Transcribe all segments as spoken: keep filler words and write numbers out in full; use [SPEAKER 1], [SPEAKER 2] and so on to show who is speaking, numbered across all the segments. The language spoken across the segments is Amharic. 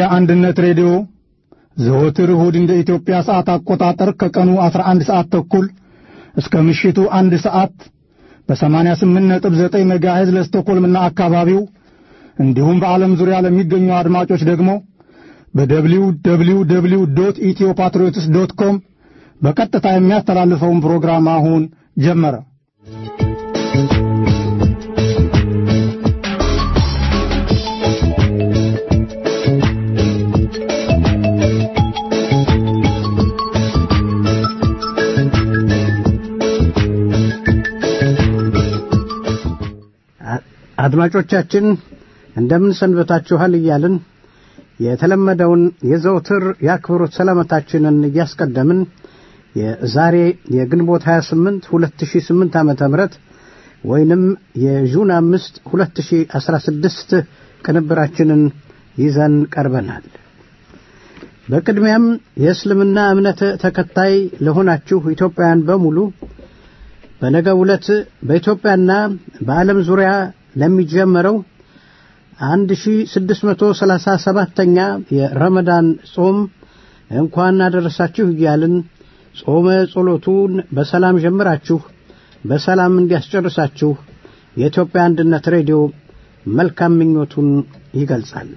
[SPEAKER 1] አንድነት ሬዲዮ ዘወትር እሁድ እንደ ኢትዮጵያ ሰዓት አቆጣጠር ከቀኑ አስራ አንድ ሰዓት ተኩል እስከ ምሽቱ አንድ ሰዓት በ88.9 ሜጋሄርዝ ለስቶኮልምና አካባቢው እንዲሁም በዓለም ዙሪያ ለሚገኙ አድማጮች ደግሞ በደብሊው ደብሊው ደብሊው ዶት ኢትዮፓትሪዮትስ ዶት ኮም በቀጥታ የሚያስተላልፈውን ፕሮግራም አሁን ጀመረ። አድማጮቻችን እንደምን ሰንበታችኋል እያልን የተለመደውን የዘውትር ያክብሮት ሰላምታችንን እያስቀደምን የዛሬ የግንቦት ሃያ ስምንት ሁለት ሺህ ስምንት ዓመተ ምህረት ወይንም የጁን አምስት ሁለት ሺህ አስራ ስድስት ቅንብራችንን ይዘን ቀርበናል። በቅድሚያም የእስልምና እምነት ተከታይ ለሆናችሁ ኢትዮጵያውያን በሙሉ በነገው ዕለት በኢትዮጵያና በዓለም ዙሪያ ለሚጀመረው አንድ ሺህ ስድስት መቶ ሰላሳ ሰባተኛ የረመዳን ጾም እንኳን አደረሳችሁ እያልን ጾመ ጸሎቱን በሰላም ጀምራችሁ በሰላም እንዲያስጨርሳችሁ የኢትዮጵያ አንድነት ሬዲዮ መልካም ምኞቱን ይገልጻል።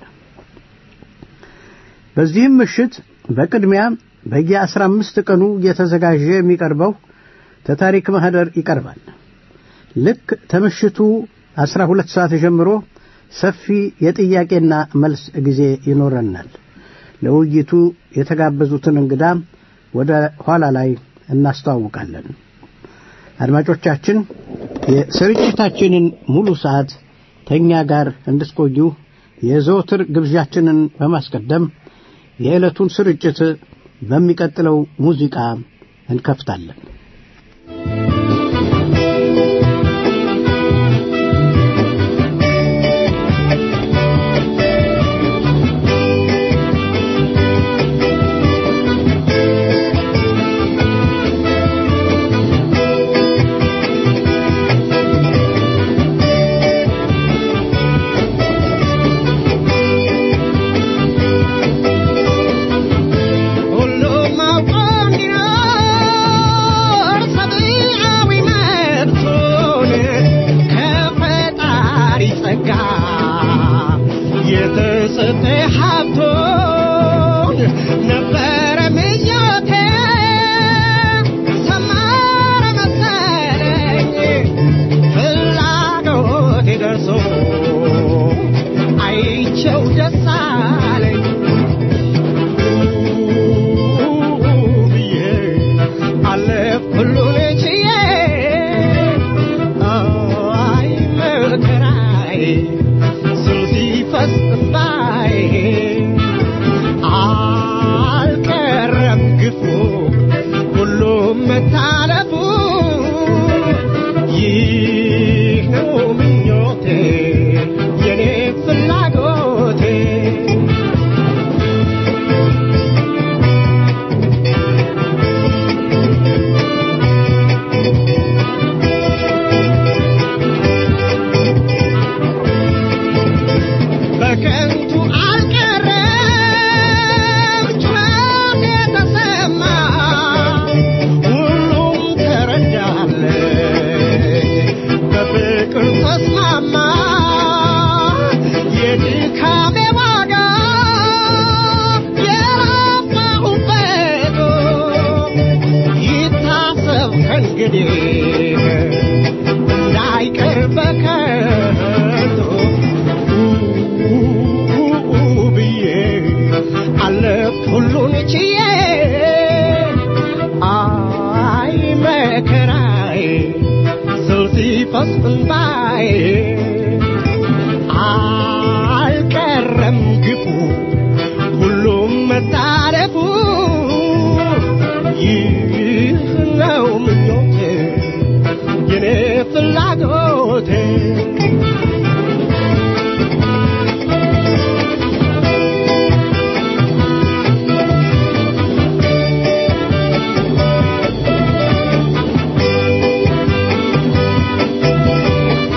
[SPEAKER 1] በዚህም ምሽት በቅድሚያ በየ አስራ አምስት ቀኑ እየተዘጋጀ የሚቀርበው ተታሪክ ማህደር ይቀርባል። ልክ ተምሽቱ አስራ ሁለት ሰዓት ጀምሮ ሰፊ የጥያቄና መልስ ጊዜ ይኖረናል። ለውይይቱ የተጋበዙትን እንግዳ ወደ ኋላ ላይ እናስተዋውቃለን። አድማጮቻችን የስርጭታችንን ሙሉ ሰዓት ተኛ ጋር እንድትቆዩ የዘወትር ግብዣችንን በማስቀደም የዕለቱን ስርጭት በሚቀጥለው ሙዚቃ እንከፍታለን።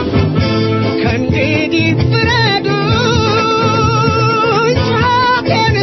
[SPEAKER 2] Can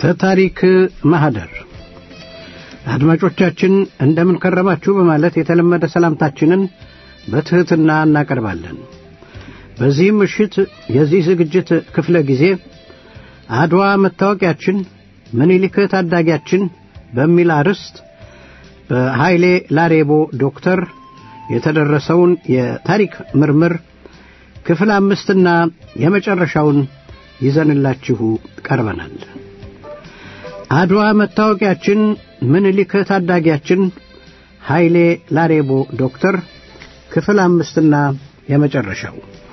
[SPEAKER 2] ከታሪክ ማህደር አድማጮቻችን እንደምን ከረማችሁ በማለት የተለመደ ሰላምታችንን በትህትና እናቀርባለን። በዚህ ምሽት የዚህ ዝግጅት ክፍለ ጊዜ አድዋ መታወቂያችን ምኒልክ ታዳጊያችን በሚል አርዕስት በኃይሌ ላሬቦ ዶክተር የተደረሰውን የታሪክ ምርምር ክፍል አምስትና የመጨረሻውን ይዘንላችሁ ቀርበናል። አድዋ መታወቂያችን ምኒልክ ታዳጊያችን ኃይሌ ላሬቦ ዶክተር ክፍል አምስትና የመጨረሻው።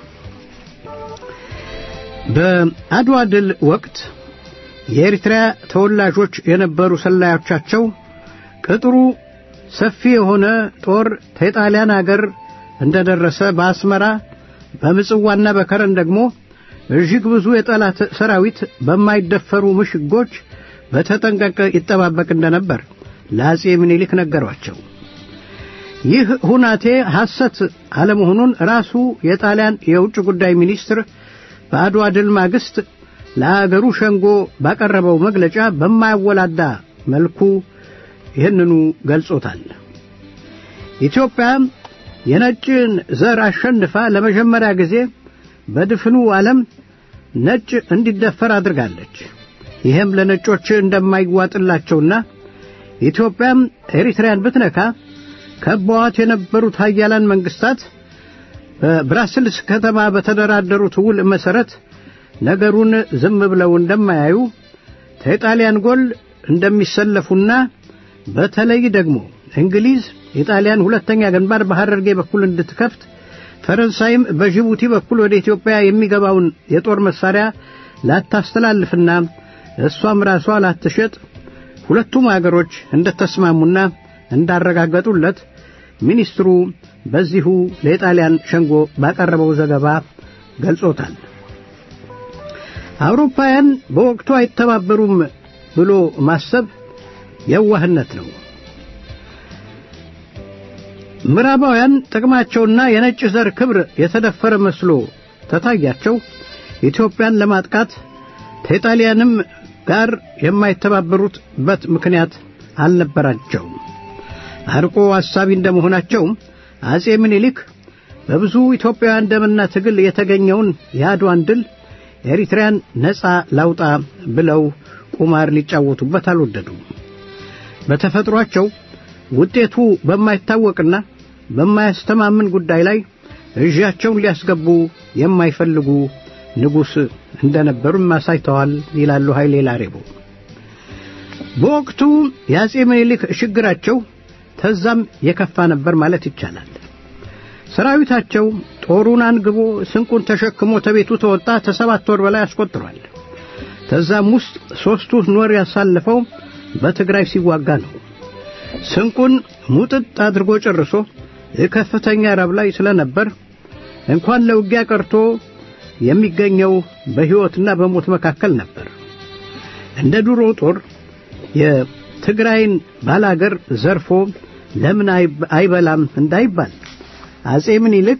[SPEAKER 2] በአድዋ ድል ወቅት የኤርትራ ተወላጆች የነበሩ ሰላዮቻቸው ቅጥሩ ሰፊ የሆነ ጦር ከጣሊያን አገር እንደደረሰ በአስመራ በምጽዋና በከረን ደግሞ እጅግ ብዙ የጠላት ሰራዊት በማይደፈሩ ምሽጎች በተጠንቀቅ ይጠባበቅ እንደነበር ለአጼ ምኒልክ ነገሯቸው። ይህ ሁናቴ ሐሰት አለመሆኑን ራሱ የጣሊያን የውጭ ጉዳይ ሚኒስትር በአድዋ ድል ማግስት ለአገሩ ሸንጎ ባቀረበው መግለጫ በማያወላዳ መልኩ ይህንኑ ገልጾታል። ኢትዮጵያ የነጭን ዘር አሸንፋ ለመጀመሪያ ጊዜ በድፍኑ ዓለም ነጭ እንዲደፈር አድርጋለች። ይህም ለነጮች እንደማይዋጥላቸውና ኢትዮጵያም ኤሪትሪያን ብትነካ ከበዋት የነበሩት ኃያላን መንግስታት በብራስልስ ከተማ በተደራደሩት ውል መሰረት ነገሩን ዝም ብለው እንደማያዩ ከጣሊያን ጎል እንደሚሰለፉና በተለይ ደግሞ እንግሊዝ የጣሊያን ሁለተኛ ግንባር በሐረርጌ በኩል እንድትከፍት ፈረንሳይም በጅቡቲ በኩል ወደ ኢትዮጵያ የሚገባውን የጦር መሳሪያ ላታስተላልፍና እሷም ራሷ ላትሸጥ ሁለቱም አገሮች እንደተስማሙና እንዳረጋገጡለት ሚኒስትሩ በዚሁ ለጣሊያን ሸንጎ ባቀረበው ዘገባ ገልጾታል። አውሮፓውያን በወቅቱ አይተባበሩም ብሎ ማሰብ የዋህነት ነው። ምዕራባውያን ጥቅማቸውና የነጭ ዘር ክብር የተደፈረ መስሎ ተታያቸው ኢትዮጵያን ለማጥቃት ከጣሊያንም ጋር የማይተባበሩበት ምክንያት አልነበራቸውም። አርቆ አሳቢ እንደመሆናቸው አጼ ምኒልክ በብዙ ኢትዮጵያውያን ደምና ትግል የተገኘውን የአድዋን ድል ኤሪትሪያን ነፃ ላውጣ ብለው ቁማር ሊጫወቱበት አልወደዱም። በተፈጥሯቸው ውጤቱ በማይታወቅና በማያስተማምን ጉዳይ ላይ እጃቸውን ሊያስገቡ የማይፈልጉ ንጉስ እንደነበሩም አሳይተዋል ይላሉ ኃይሌ ላሬቦ። በወቅቱ የአጼ ምኒልክ ችግራቸው ተዛም የከፋ ነበር ማለት ይቻላል። ሰራዊታቸው ጦሩን አንግቦ ስንቁን ተሸክሞ ተቤቱ ተወጣ ተሰባት ወር በላይ አስቆጥሯል። ተዛም ውስጥ ሶስቱ ወር ያሳለፈው በትግራይ ሲዋጋ ነው። ስንቁን ሙጥጥ አድርጎ ጨርሶ ከፍተኛ ረብ ላይ ስለነበር እንኳን ለውጊያ ቀርቶ የሚገኘው በህይወትና በሞት መካከል ነበር። እንደ ድሮ ጦር የትግራይን ባላገር ዘርፎ ለምን አይበላም እንዳይባል አጼ ምኒልክ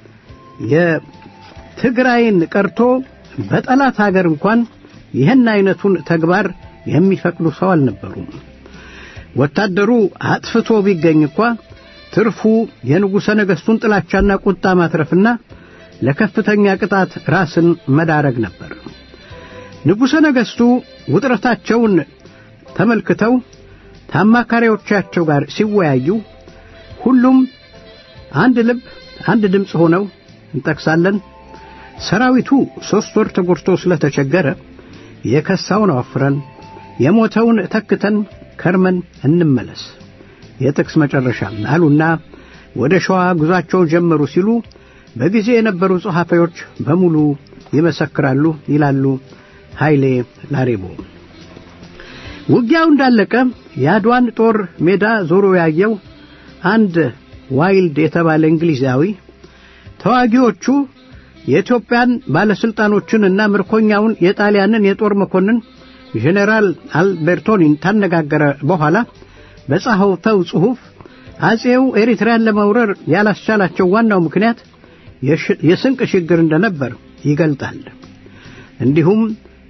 [SPEAKER 2] የትግራይን ቀርቶ በጠላት ሀገር እንኳን ይህን አይነቱን ተግባር የሚፈቅዱ ሰው አልነበሩም። ወታደሩ አጥፍቶ ቢገኝ እንኳን ትርፉ የንጉሠ ነገሥቱን ጥላቻና ቁጣ ማትረፍና ለከፍተኛ ቅጣት ራስን መዳረግ ነበር። ንጉሠ ነገሥቱ ውጥረታቸውን ተመልክተው ታማካሪዎቻቸው ጋር ሲወያዩ ሁሉም አንድ ልብ አንድ ድምጽ ሆነው እንጠቅሳለን። ሰራዊቱ ሶስት ወር ተጎድቶ ስለተቸገረ የከሳውን አወፍረን የሞተውን ተክተን ከርመን እንመለስ የጥቅስ መጨረሻ አሉና ወደ ሸዋ ጉዟቸውን ጀመሩ ሲሉ በጊዜ የነበሩ ጸሐፊዎች በሙሉ ይመሰክራሉ ይላሉ ኃይሌ ላሬቦ። ውጊያው እንዳለቀ የአድዋን ጦር ሜዳ ዞሮ ያየው አንድ ዋይልድ የተባለ እንግሊዛዊ ተዋጊዎቹ የኢትዮጵያን ባለስልጣኖችንና ምርኮኛውን የጣሊያንን የጦር መኮንን ጄኔራል አልቤርቶኒን ታነጋገረ በኋላ በጻፈው ጽሑፍ አጼው ኤሪትሪያን ለመውረር ያላስቻላቸው ዋናው ምክንያት የስንቅ ችግር እንደነበር ይገልጣል። እንዲሁም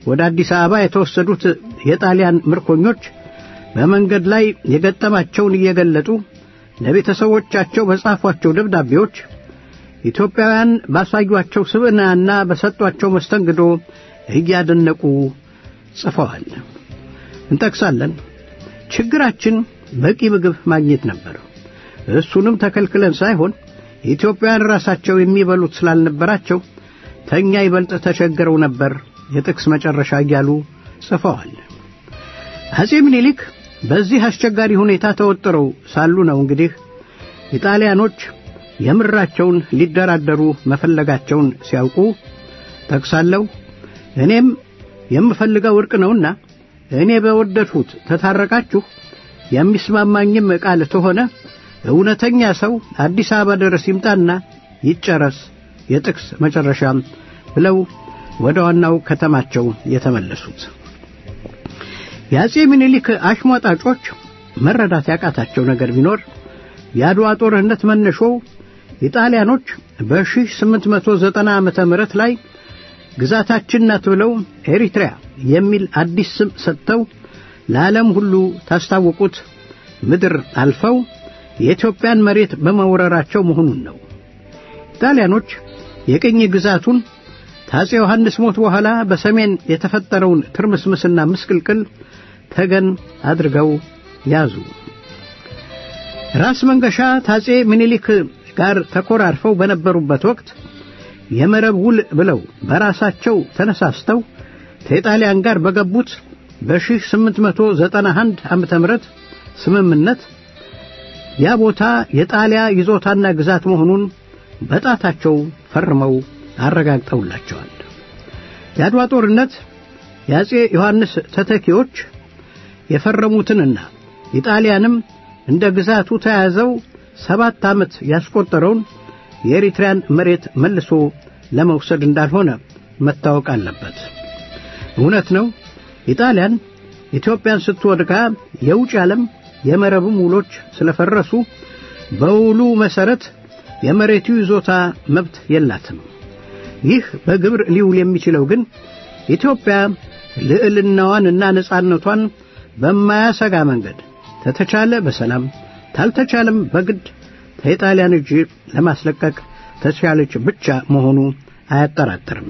[SPEAKER 2] ወደ አዲስ አበባ የተወሰዱት የጣሊያን ምርኮኞች በመንገድ ላይ የገጠማቸውን እየገለጡ ለቤተሰቦቻቸው በጻፏቸው ደብዳቤዎች ኢትዮጵያውያን ባሳዩአቸው ስብዕናና በሰጧቸው መስተንግዶ እያደነቁ ጽፈዋል። እንጠቅሳለን። ችግራችን በቂ ምግብ ማግኘት ነበር። እሱንም ተከልክለን ሳይሆን ኢትዮጵያውያን ራሳቸው የሚበሉት ስላልነበራቸው ተኛ ይበልጥ ተቸግረው ነበር። የጥቅስ መጨረሻ እያሉ ጽፈዋል። አጼ ምኒልክ በዚህ አስቸጋሪ ሁኔታ ተወጥረው ሳሉ ነው እንግዲህ ኢጣሊያኖች የምራቸውን ሊደራደሩ መፈለጋቸውን ሲያውቁ ጠቅሳለሁ። እኔም የምፈልገው እርቅ ነውና እኔ በወደድሁት ተታረቃችሁ የሚስማማኝም ቃል ተሆነ እውነተኛ ሰው አዲስ አበባ ድረስ ይምጣና ይጨረስ። የጥቅስ መጨረሻም ብለው ወደ ዋናው ከተማቸው የተመለሱት የአጼ ምኒልክ አሽሟጣጮች መረዳት ያቃታቸው ነገር ቢኖር የአድዋ ጦርነት መነሾው ኢጣሊያኖች በ1890 ዓመተ ምህረት ላይ ግዛታችን ናት ብለው ኤሪትሪያ የሚል አዲስ ስም ሰጥተው ለዓለም ሁሉ ታስታውቁት ምድር አልፈው የኢትዮጵያን መሬት በመወረራቸው መሆኑን ነው። ኢጣሊያኖች የቅኝ ግዛቱን ታጼ ዮሐንስ ሞት በኋላ በሰሜን የተፈጠረውን ትርምስምስና ምስቅልቅል ተገን አድርገው ያዙ። ራስ መንገሻ ታጼ ምኒልክ ጋር ተኮራርፈው በነበሩበት ወቅት የመረብ ውል ብለው በራሳቸው ተነሳስተው ከኢጣሊያን ጋር በገቡት በ1891 ዓመተ ምህረት ስምምነት ያ ቦታ የጣሊያ ይዞታና ግዛት መሆኑን በጣታቸው ፈርመው አረጋግጠውላቸዋል። የአድዋ ጦርነት የአጼ ዮሐንስ ተተኪዎች የፈረሙትንና ኢጣሊያንም እንደ ግዛቱ ተያዘው ሰባት ዓመት ያስቆጠረውን የኤሪትሪያን መሬት መልሶ ለመውሰድ እንዳልሆነ መታወቅ አለበት። እውነት ነው። ኢጣሊያን ኢትዮጵያን ስትወድቃ የውጭ ዓለም የመረብም ውሎች ስለፈረሱ በውሉ መሰረት የመሬቱ ይዞታ መብት የላትም። ይህ በግብር ሊውል የሚችለው ግን ኢትዮጵያ ልዕልናዋንና ነጻነቷን በማያሰጋ መንገድ ተተቻለ በሰላም ታልተቻለም በግድ ከኢጣሊያን እጅ ለማስለቀቅ ተቻለች ብቻ መሆኑ አያጠራጥርም።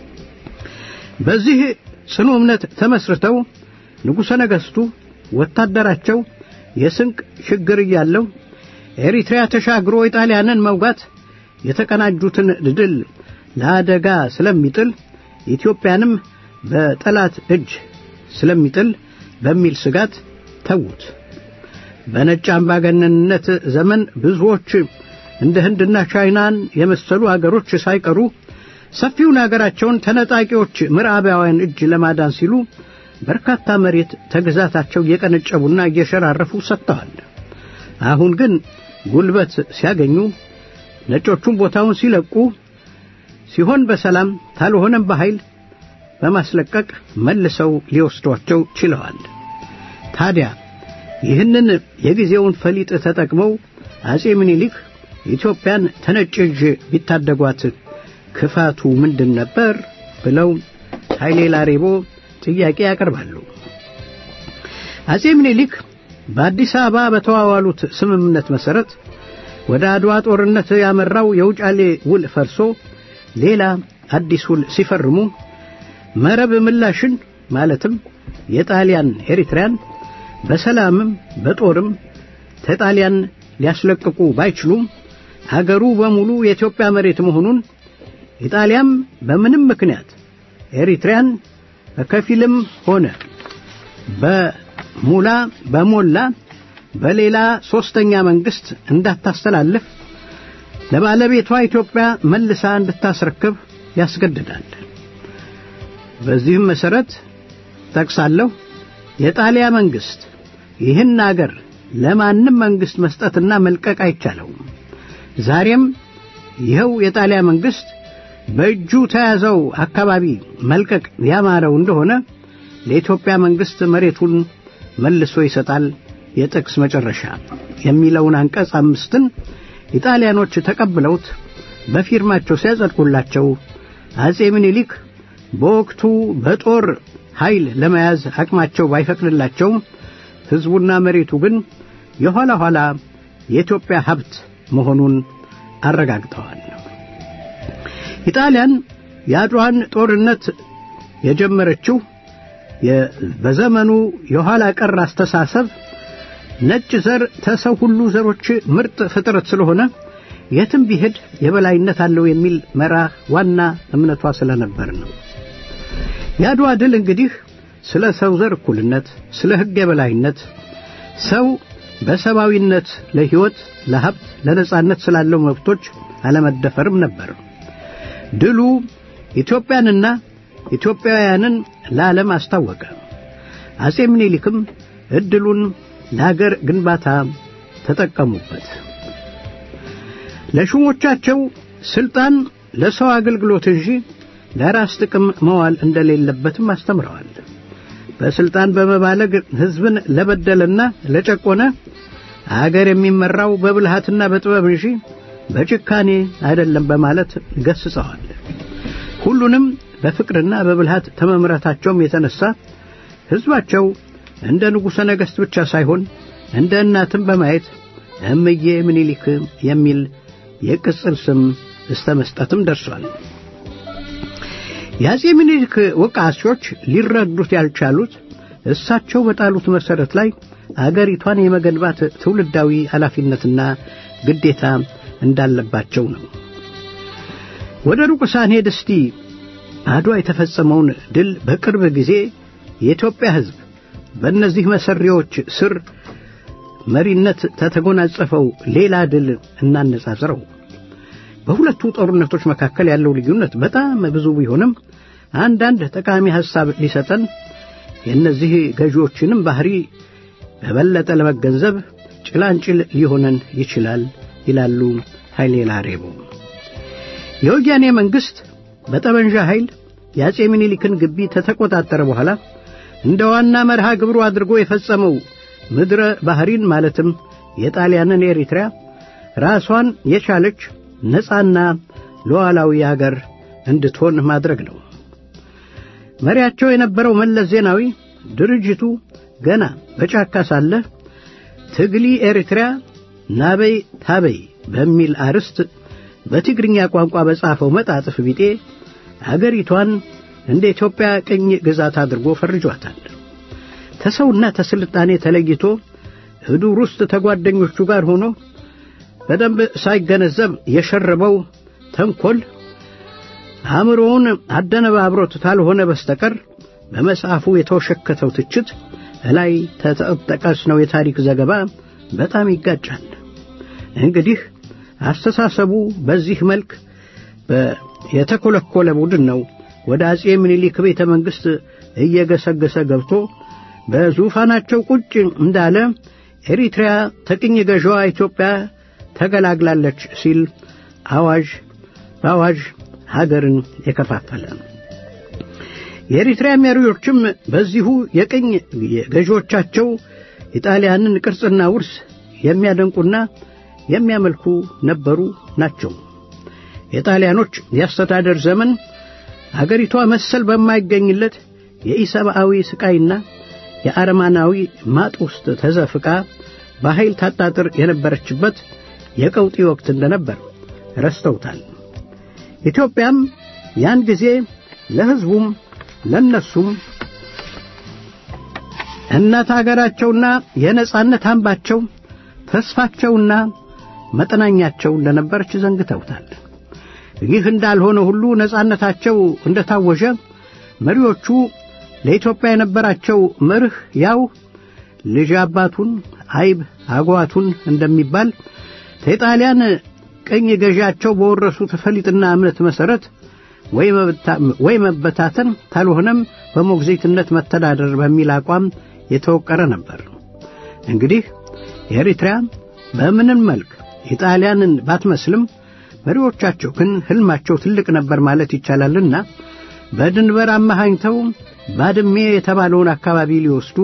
[SPEAKER 2] በዚህ ጽኑ እምነት ተመስርተው ንጉሠ ነገሥቱ ወታደራቸው የስንቅ ችግር እያለው ኤሪትሪያ ተሻግሮ ኢጣሊያንን መውጋት የተቀናጁትን ድል ለአደጋ ስለሚጥል ኢትዮጵያንም በጠላት እጅ ስለሚጥል በሚል ስጋት ተውት። በነጭ አምባገነንነት ዘመን ብዙዎች እንደ ህንድና ቻይናን የመሰሉ አገሮች ሳይቀሩ ሰፊውን አገራቸውን ተነጣቂዎች ምዕራባውያን እጅ ለማዳን ሲሉ በርካታ መሬት ተግዛታቸው እየቀነጨቡና እየሸራረፉ ሰጥተዋል። አሁን ግን ጉልበት ሲያገኙ ነጮቹን ቦታውን ሲለቁ ሲሆን በሰላም ታልሆነም በኃይል በማስለቀቅ መልሰው ሊወስዷቸው ችለዋል። ታዲያ ይህንን የጊዜውን ፈሊጥ ተጠቅመው አጼ ምኒልክ ኢትዮጵያን ተነጭ እጅ ቢታደጓት ክፋቱ ምንድን ነበር ብለው ኃይሌ ላሬቦ ጥያቄ ያቀርባሉ። አጼ ምኒልክ በአዲስ አበባ በተዋዋሉት ስምምነት መሰረት ወደ አድዋ ጦርነት ያመራው የውጫሌ ውል ፈርሶ ሌላ አዲስ ውል ሲፈርሙ መረብ ምላሽን ማለትም የጣሊያን ኤሪትሪያን በሰላምም በጦርም ተጣሊያን ሊያስለቅቁ ባይችሉም ሀገሩ በሙሉ የኢትዮጵያ መሬት መሆኑን ኢጣሊያም በምንም ምክንያት ኤሪትሪያን በከፊልም ሆነ በሙላ በሞላ በሌላ ሶስተኛ መንግስት እንዳታስተላልፍ ለባለቤቷ ኢትዮጵያ መልሳ እንድታስረክብ ያስገድዳል። በዚህም መሰረት ጠቅሳለሁ የጣሊያ መንግስት ይህን አገር ለማንም መንግስት መስጠትና መልቀቅ አይቻለውም። ዛሬም ይኸው የጣሊያ መንግስት በእጁ ተያዘው አካባቢ መልቀቅ ያማረው እንደሆነ ለኢትዮጵያ መንግስት መሬቱን መልሶ ይሰጣል። የጥቅስ መጨረሻ የሚለውን አንቀጽ አምስትን ኢጣሊያኖች ተቀብለውት በፊርማቸው ሲያጸድቁላቸው አጼ ምኒልክ በወቅቱ በጦር ኃይል ለመያዝ አቅማቸው ባይፈቅድላቸውም ሕዝቡና መሬቱ ግን የኋላ ኋላ የኢትዮጵያ ሀብት መሆኑን አረጋግጠዋል። ኢጣሊያን የአድዋን ጦርነት የጀመረችው በዘመኑ የኋላ ቀር አስተሳሰብ ነጭ ዘር ተሰው ሁሉ ዘሮች ምርጥ ፍጥረት ስለሆነ የትም ቢሄድ የበላይነት አለው የሚል መርህ ዋና እምነቷ ስለነበር ነው። የአድዋ ድል እንግዲህ ስለ ሰው ዘር እኩልነት፣ ስለ ሕግ የበላይነት፣ ሰው በሰብአዊነት ለሕይወት፣ ለሀብት፣ ለነጻነት ስላለው መብቶች አለመደፈርም ነበር። ድሉ ኢትዮጵያንና ኢትዮጵያውያንን ለዓለም አስታወቀ። አጼ ምኒልክም እድሉን ለሀገር ግንባታ ተጠቀሙበት። ለሹሞቻቸው ስልጣን ለሰው አገልግሎት እንጂ ለራስ ጥቅም መዋል እንደሌለበትም አስተምረዋል። በስልጣን በመባለግ ሕዝብን ለበደለና ለጨቆነ አገር የሚመራው በብልሃትና በጥበብ እንጂ በጭካኔ አይደለም በማለት ገስጸዋል። ሁሉንም በፍቅርና በብልሃት ተመምራታቸውም የተነሳ ሕዝባቸው እንደ ንጉሠ ነገሥት ብቻ ሳይሆን እንደ እናትም በማየት እምዬ ምኒልክ የሚል የቅጽል ስም እስከ መስጠትም ደርሷል። የአጼ ምኒልክ ወቃሾች ሊረዱት ያልቻሉት እሳቸው በጣሉት መሠረት ላይ አገሪቷን የመገንባት ትውልዳዊ ኃላፊነትና ግዴታ እንዳለባቸው ነው። ወደ ሩቅ ሳንሄድ እስቲ አድዋ የተፈጸመውን ድል በቅርብ ጊዜ የኢትዮጵያ ሕዝብ በእነዚህ መሰሪዎች ስር መሪነት ተተጎናጸፈው ሌላ ድል እናነጻጽረው። በሁለቱ ጦርነቶች መካከል ያለው ልዩነት በጣም ብዙ ቢሆንም አንዳንድ ጠቃሚ ሐሳብ ሊሰጠን የእነዚህ ገዢዎችንም ባህሪ በበለጠ ለመገንዘብ ጭላንጭል ሊሆነን ይችላል ይላሉ ኃይሌ ላሬቦ። የወያኔ መንግስት በጠመንጃ ኃይል የአጼ ምኒልክን ግቢ ተተቆጣጠረ በኋላ እንደ ዋና መርሃ ግብሩ አድርጎ የፈጸመው ምድረ ባህሪን ማለትም የጣሊያንን ኤሪትሪያ ራሷን የቻለች ነፃና ሉዓላዊ አገር እንድትሆን ማድረግ ነው። መሪያቸው የነበረው መለስ ዜናዊ ድርጅቱ ገና በጫካ ሳለ ትግሊ ኤሪትሪያ ናበይ ታበይ በሚል አርስት በትግርኛ ቋንቋ በጻፈው መጣጥፍ ቢጤ አገሪቷን እንደ ኢትዮጵያ ቅኝ ግዛት አድርጎ ፈርጇታል። ተሰውና ተስልጣኔ ተለይቶ ህዱር ውስጥ ተጓደኞቹ ጋር ሆኖ በደንብ ሳይገነዘብ የሸረበው ተንኮል አእምሮውን አደነባብሮት ታልሆነ በስተቀር በመጽሐፉ የተወሸከተው ትችት ላይ ተጠቀስ ነው የታሪክ ዘገባ በጣም ይጋጫል። እንግዲህ አስተሳሰቡ በዚህ መልክ የተኮለኮለ ቡድን ነው ወደ አጼ ምኒልክ ቤተ መንግሥት እየገሰገሰ ገብቶ በዙፋናቸው ቁጭ እንዳለ ኤሪትሪያ ተቅኝ ገዥዋ ኢትዮጵያ ተገላግላለች ሲል አዋጅ በአዋጅ ሀገርን የከፋፈለ። የኤሪትሪያ መሪዎችም በዚሁ የቅኝ ገዢዎቻቸው ኢጣሊያንን ቅርጽና ውርስ የሚያደንቁና የሚያመልኩ ነበሩ ናቸው። የጣሊያኖች የአስተዳደር ዘመን አገሪቷ መሰል በማይገኝለት የኢሰብአዊ ስቃይና የአረማናዊ ማጥ ውስጥ ተዘፍቃ በኃይል ታጣጥር የነበረችበት የቀውጢ ወቅት እንደነበር ረስተውታል። ኢትዮጵያም ያን ጊዜ ለሕዝቡም ለነሱም እናት አገራቸውና የነጻነት አምባቸው ተስፋቸውና መጠናኛቸው እንደነበረች ዘንግተውታል። ይህ እንዳልሆነ ሁሉ ነጻነታቸው እንደታወጀ መሪዎቹ ለኢትዮጵያ የነበራቸው መርህ ያው ልጅ አባቱን አይብ አጓቱን እንደሚባል ከጣሊያን ቅኝ ገዢያቸው በወረሱት ፈሊጥና እምነት መሰረት ወይ መበታተን ካልሆነም በሞግዚትነት መተዳደር በሚል አቋም የተወቀረ ነበር። እንግዲህ ኤሪትሪያ በምንም መልክ ኢጣሊያንን ባትመስልም መሪዎቻቸው ግን ህልማቸው ትልቅ ነበር ማለት ይቻላልና በድንበር አማሃኝተው ባድሜ የተባለውን አካባቢ ሊወስዱ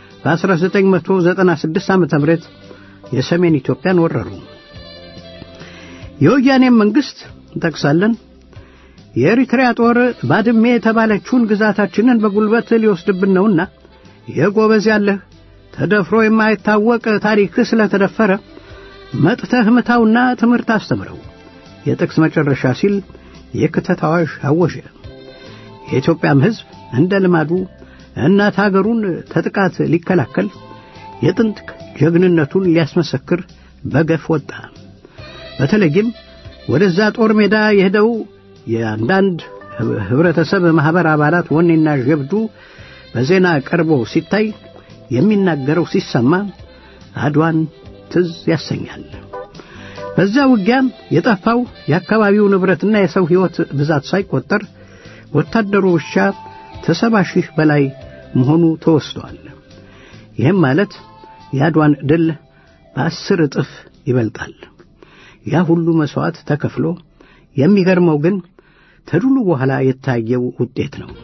[SPEAKER 2] በ1996 ዓመተ ምህረት የሰሜን ኢትዮጵያን ወረሩ። የወያኔ መንግስት እንጠቅሳለን የኤርትራ ጦር ባድሜ የተባለችውን ግዛታችንን በጉልበት ሊወስድብን ነውና የጎበዝ ያለህ ተደፍሮ የማይታወቅ ታሪክ ስለተደፈረ መጥተህ ምታውና ትምህርት አስተምረው የጥቅስ መጨረሻ ሲል የክተት አዋጅ አወጀ። የኢትዮጵያም ሕዝብ እንደ ልማዱ እናት ሀገሩን ተጥቃት ሊከላከል የጥንት ጀግንነቱን ሊያስመሰክር በገፍ ወጣ። በተለይም ወደዛ ጦር ሜዳ የሄደው የአንዳንድ ህብረተሰብ ማህበር አባላት ወኔና ጀብዱ በዜና ቀርቦ ሲታይ የሚናገረው ሲሰማ አድዋን ትዝ ያሰኛል። በዛ ውጊያ የጠፋው የአካባቢው ንብረትና የሰው ሕይወት ብዛት ሳይቆጠር ወታደሩ ብቻ ከሰባ ሺህ በላይ መሆኑ ተወስቷል። ይህም ማለት የአድዋን ድል በአስር እጥፍ ይበልጣል። ያ ሁሉ መስዋዕት ተከፍሎ የሚገርመው ግን ከድሉ በኋላ የታየው ውጤት ነው።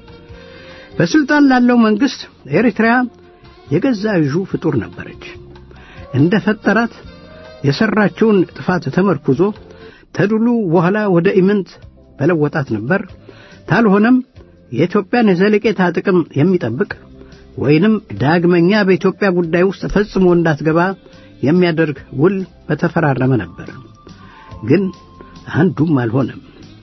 [SPEAKER 2] በስልጣን ላለው መንግስት ኤርትራ የገዛ እጁ ፍጡር ነበረች። እንደ ፈጠራት የሰራችውን ጥፋት ተመርኩዞ ከድሉ በኋላ ወደ ኢምንት በለወጣት ነበር። ታልሆነም የኢትዮጵያን ዘለቄታ ጥቅም የሚጠብቅ ወይንም ዳግመኛ በኢትዮጵያ ጉዳይ ውስጥ ፈጽሞ እንዳትገባ የሚያደርግ ውል በተፈራረመ ነበር። ግን አንዱም አልሆነም።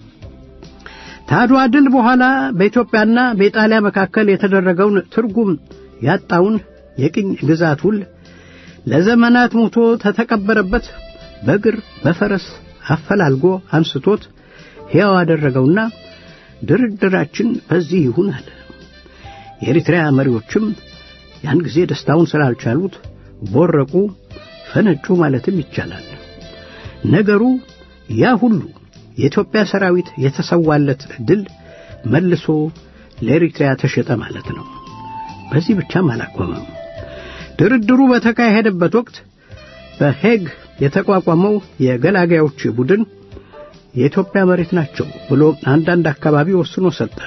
[SPEAKER 2] ታድዋ ድል በኋላ በኢትዮጵያና በኢጣሊያ መካከል የተደረገውን ትርጉም ያጣውን የቅኝ ግዛት ውል ለዘመናት ሞቶ ተተቀበረበት በእግር በፈረስ አፈላልጎ አንስቶት ሕያው አደረገውና ድርድራችን በዚህ ይሁን አለ። የኤርትራ መሪዎችም ያን ጊዜ ደስታውን ስላልቻሉት ቦረቁ፣ ፈነጩ ማለትም ይቻላል። ነገሩ ያ ሁሉ የኢትዮጵያ ሰራዊት የተሰዋለት ድል መልሶ ለኤርትራ ተሸጠ ማለት ነው። በዚህ ብቻም አላቆመም። ድርድሩ በተካሄደበት ወቅት በሄግ የተቋቋመው የገላጋዮች ቡድን የኢትዮጵያ መሬት ናቸው ብሎ አንዳንድ አካባቢ ወስኖ ሰጠ።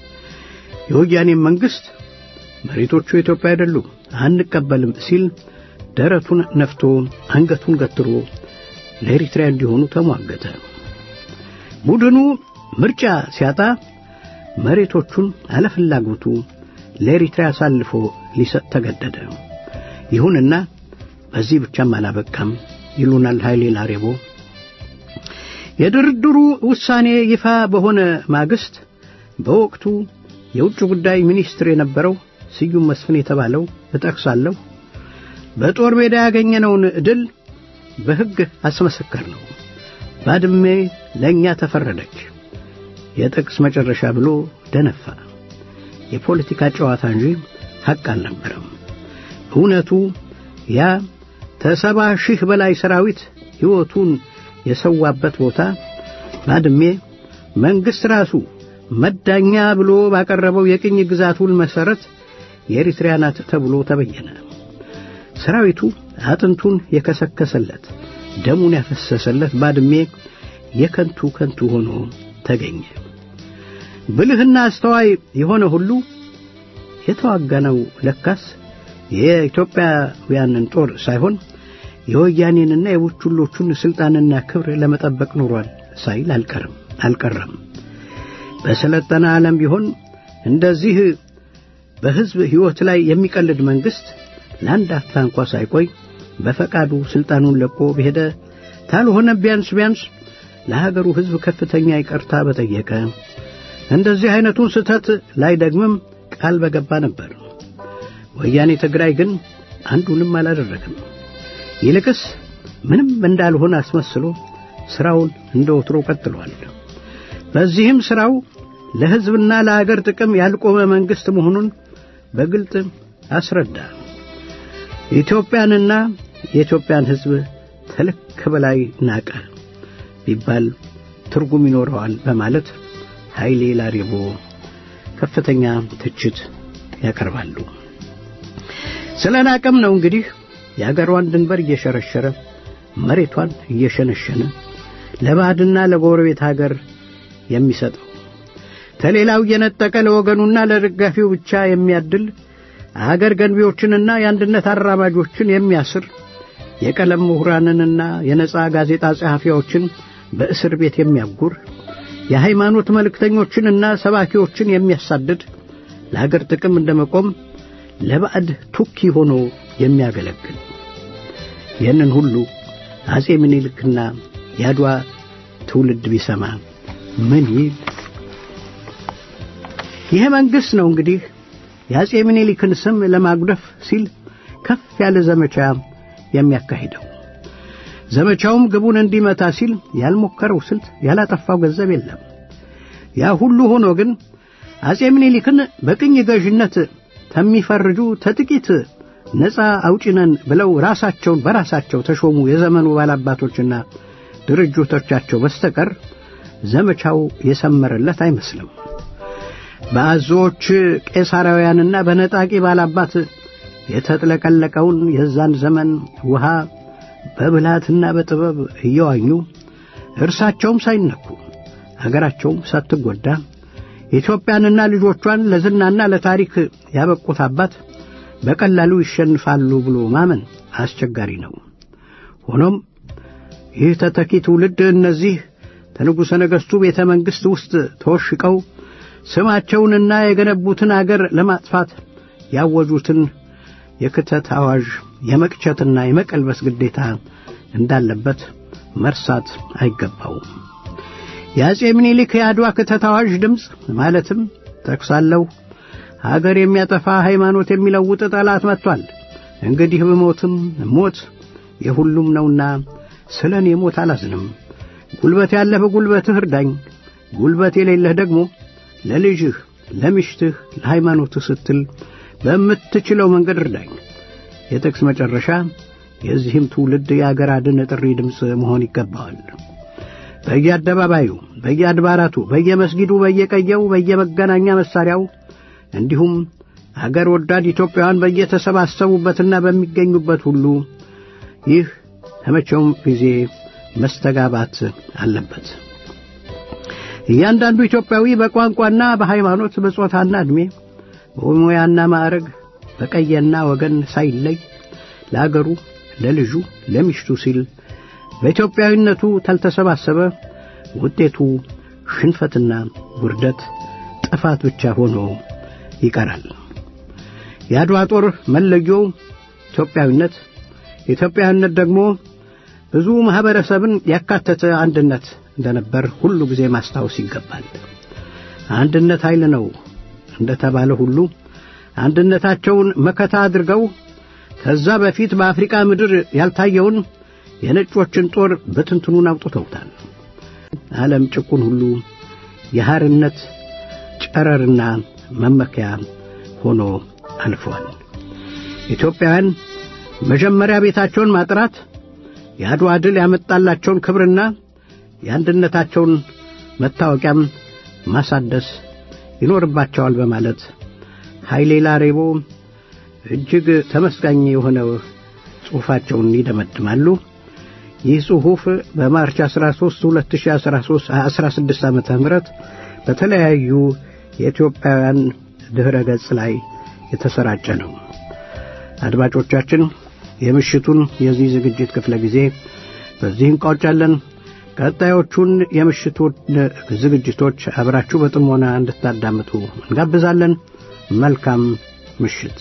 [SPEAKER 2] የወያኔ መንግስት መሬቶቹ የኢትዮጵያ አይደሉም አንቀበልም ሲል ደረቱን ነፍቶ አንገቱን ገትሮ ለኤርትራ እንዲሆኑ ተሟገተ። ቡድኑ ምርጫ ሲያጣ መሬቶቹን አለፍላጎቱ ለኤርትራ አሳልፎ ሊሰጥ ተገደደ። ይሁንና በዚህ ብቻም አላበቃም ይሉናል ኃይሌ ላሬቦ። የድርድሩ ውሳኔ ይፋ በሆነ ማግስት በወቅቱ የውጭ ጉዳይ ሚኒስትር የነበረው ስዩም መስፍን የተባለው እጠቅሳለሁ በጦር ሜዳ ያገኘነውን ድል በሕግ አስመሰከር ነው። ባድሜ ለኛ ተፈረደች የጥቅስ መጨረሻ ብሎ ደነፋ። የፖለቲካ ጨዋታ እንጂ ሐቅ አልነበረም። እውነቱ ያ ከሰባ ሺህ በላይ ሰራዊት ሕይወቱን የሰዋበት ቦታ ባድሜ መንግስት ራሱ መዳኛ ብሎ ባቀረበው የቅኝ ግዛቱን መሰረት የኤርትራ ናት ተብሎ ተበየነ። ሰራዊቱ አጥንቱን የከሰከሰለት ደሙን ያፈሰሰለት ባድሜ የከንቱ ከንቱ ሆኖ ተገኘ። ብልህና አስተዋይ የሆነ ሁሉ የተዋጋነው ለካስ የኢትዮጵያውያንን ጦር ሳይሆን የወያኔንና የቡችሎቹን ስልጣንና ክብር ለመጠበቅ ኖሯል ሳይል አልቀረም አልቀረም። በሰለጠነ ዓለም ቢሆን እንደዚህ በህዝብ ሕይወት ላይ የሚቀልድ መንግስት ለአንድ አፍታ እንኳ ሳይቆይ በፈቃዱ ስልጣኑን ለቆ በሄደ ታልሆነ ቢያንስ ቢያንስ ለሀገሩ ህዝብ ከፍተኛ ይቅርታ በጠየቀ እንደዚህ አይነቱን ስህተት ላይ ደግሞም ቃል በገባ ነበር። ወያኔ ትግራይ ግን አንዱንም አላደረገም። ይልቅስ ምንም እንዳልሆነ አስመስሎ ስራውን እንደወትሮ ቀጥሏል። በዚህም ስራው ለህዝብና ለሀገር ጥቅም ያልቆመ መንግስት መሆኑን በግልጥ አስረዳ። ኢትዮጵያንና የኢትዮጵያን ህዝብ ተልክ በላይ ናቀ ቢባል ትርጉም ይኖረዋል በማለት ኃይሌ ላሬቦ ከፍተኛ ትችት ያቀርባሉ። ስለናቀም ነው እንግዲህ የአገሯን ድንበር እየሸረሸረ መሬቷን እየሸነሸነ ለባዕድና ለጎረቤት ሀገር የሚሰጠው ተሌላው የነጠቀ ለወገኑና ለደጋፊው ብቻ የሚያድል አገር ገንቢዎችንና የአንድነት አራማጆችን የሚያስር የቀለም ምሁራንንና የነጻ ጋዜጣ ጸሐፊዎችን በእስር ቤት የሚያጉር የሃይማኖት መልእክተኞችንና ሰባኪዎችን የሚያሳድድ ለሀገር ጥቅም እንደመቆም ለባዕድ ቱኪ ሆኖ የሚያገለግል ይህንን ሁሉ አጼ ምኒልክና ያድዋ ትውልድ ቢሰማ ምን ይል? ይሄ መንግስት ነው እንግዲህ የአጼ ምኒልክን ስም ለማጉደፍ ሲል ከፍ ያለ ዘመቻ የሚያካሂደው። ዘመቻውም ግቡን እንዲመታ ሲል ያልሞከረው ስልት ያላጠፋው ገንዘብ የለም። ያ ሁሉ ሆኖ ግን አጼ ምኒልክን በቅኝ ገዥነት ተሚፈርጁ ተጥቂት ነፃ አውጪነን ብለው ራሳቸውን በራሳቸው ተሾሙ የዘመኑ ባላባቶችና ድርጅቶቻቸው በስተቀር ዘመቻው የሰመረለት አይመስልም። በአዞች ቄሳራውያንና በነጣቂ ባላባት የተጥለቀለቀውን የዛን ዘመን ውሃ በብልሃትና በጥበብ እየዋኙ እርሳቸውም ሳይነኩ ሀገራቸውም ሳትጎዳ ኢትዮጵያንና ልጆቿን ለዝናና ለታሪክ ያበቁት አባት በቀላሉ ይሸንፋሉ ብሎ ማመን አስቸጋሪ ነው። ሆኖም ይህ ተተኪ ትውልድ እነዚህ ተንጉሠ ነገሥቱ ቤተ መንግሥት ውስጥ ተወሽቀው ስማቸውንና የገነቡትን አገር ለማጥፋት ያወጁትን የክተት አዋጅ የመቅቸትና የመቀልበስ ግዴታ እንዳለበት መርሳት አይገባውም። የአጼ ምኒልክ የአድዋ ክተት አዋጅ ድምፅ ማለትም ተክሳለሁ ሀገር የሚያጠፋ ሃይማኖት የሚለውጥ ጠላት መጥቷል፣ እንግዲህ በሞትም ሞት የሁሉም ነውና ስለኔ ሞት አላዝንም፣ ጉልበት ያለህ በጉልበትህ እርዳኝ፣ ጉልበት የሌለህ ደግሞ ለልጅህ ለሚስትህ ለሃይማኖትህ ስትል በምትችለው መንገድ እርዳኝ። የጥቅስ መጨረሻ የዚህም ትውልድ የአገር አድን ጥሪ ድምፅ መሆን ይገባዋል። በየአደባባዩ በየአድባራቱ በየመስጊዱ በየቀየው በየመገናኛ መሳሪያው እንዲሁም አገር ወዳድ ኢትዮጵያውያን በየተሰባሰቡበትና በሚገኙበት ሁሉ ይህ ከመቼውም ጊዜ መስተጋባት አለበት። እያንዳንዱ ኢትዮጵያዊ በቋንቋና በሃይማኖት በጾታና ዕድሜ በሙያና ማዕረግ በቀየና ወገን ሳይለይ ለአገሩ ለልጁ ለሚስቱ ሲል በኢትዮጵያዊነቱ ተልተሰባሰበ ውጤቱ ሽንፈትና ውርደት ጥፋት ብቻ ሆኖ ይቀራል። የአድዋ ጦር መለዮ ኢትዮጵያዊነት ኢትዮጵያዊነት ደግሞ ብዙ ማህበረሰብን ያካተተ አንድነት እንደነበር ሁሉ ጊዜ ማስታወስ ይገባል። አንድነት ኃይል ነው እንደተባለ ሁሉ አንድነታቸውን መከታ አድርገው ከዛ በፊት በአፍሪካ ምድር ያልታየውን የነጮችን ጦር በትንትኑን አውጥተውታል። ዓለም ጭቁን ሁሉ የሐርነት ጨረርና መመኪያ ሆኖ አልፏል። ኢትዮጵያውያን መጀመሪያ ቤታቸውን ማጥራት የአድዋ ድል ያመጣላቸውን ክብርና የአንድነታቸውን መታወቂያም ማሳደስ ይኖርባቸዋል በማለት ኃይሌ ላሬቦ እጅግ ተመስጋኝ የሆነ ጽሑፋቸውን ይደመድማሉ። ይህ ጽሑፍ በማርች አስራ ሦስት ሁለት ሺህ አስራ ስድስት ዓመተ ምህረት በተለያዩ የኢትዮጵያውያን ድህረ ገጽ ላይ የተሰራጨ ነው። አድማጮቻችን የምሽቱን የዚህ ዝግጅት ክፍለ ጊዜ በዚህ እንቋጫለን። ቀጣዮቹን የምሽቱን ዝግጅቶች አብራችሁ በጥሞና እንድታዳምጡ እንጋብዛለን። መልካም ምሽት።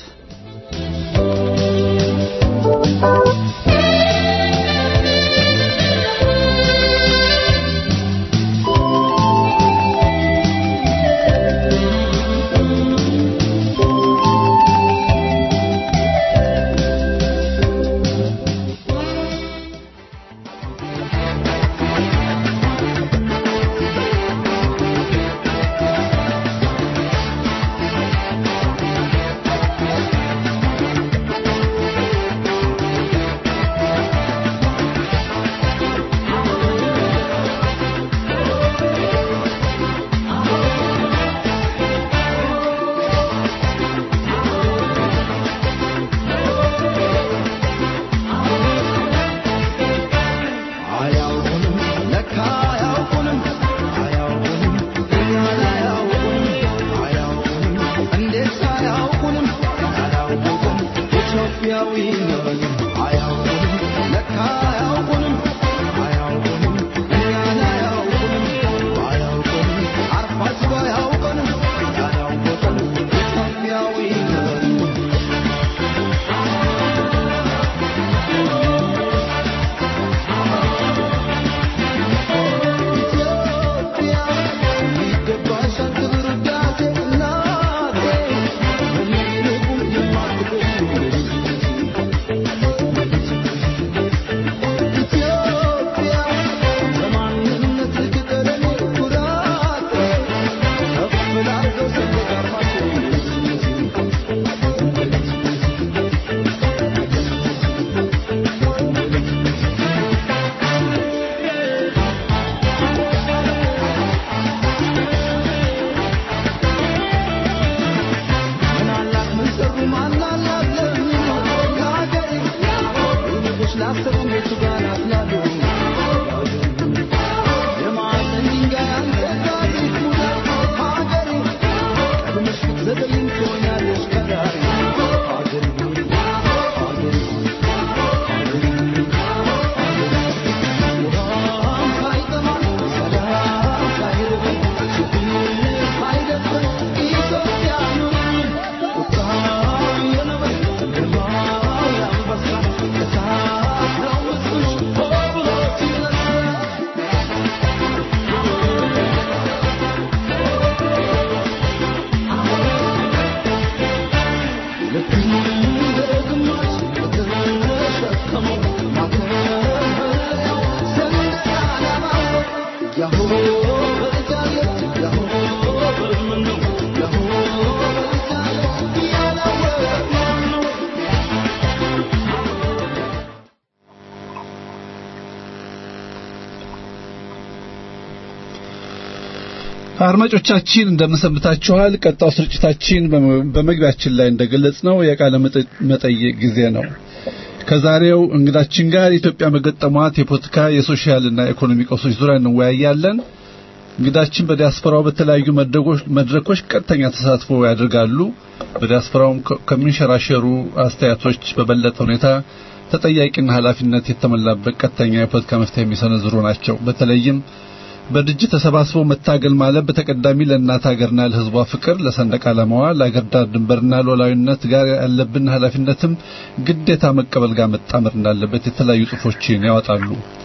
[SPEAKER 3] አድማጮቻችን እንደምሰምታችኋል። ቀጣው ስርጭታችን በመግቢያችን ላይ እንደገለጽነው የቃለ መጠይቅ ጊዜ ነው። ከዛሬው እንግዳችን ጋር ኢትዮጵያ መገጠሟት የፖለቲካ የሶሻልና ኢኮኖሚ ቀውሶች ዙሪያ እንወያያለን። እንግዳችን በዲያስፖራው በተለያዩ መድረኮች ቀጥተኛ ተሳትፎ ያደርጋሉ። በዲያስፖራው ከሚንሸራሸሩ አስተያየቶች በበለጠ ሁኔታ ተጠያቂና ኃላፊነት የተሞላበት ቀጥተኛ የፖለቲካ መፍትሄ የሚሰነዝሩ ናቸው። በተለይም በድርጅት ተሰባስቦ መታገል ማለት በተቀዳሚ ለእናት ሀገርና ለሕዝቧ ፍቅር፣ ለሰንደቅ ዓላማዋ፣ ለሀገር ዳር ድንበርና ሉዓላዊነት ጋር ያለብን ኃላፊነትም ግዴታ መቀበል ጋር መጣመር እንዳለበት የተለያዩ ጽሑፎችን ያወጣሉ።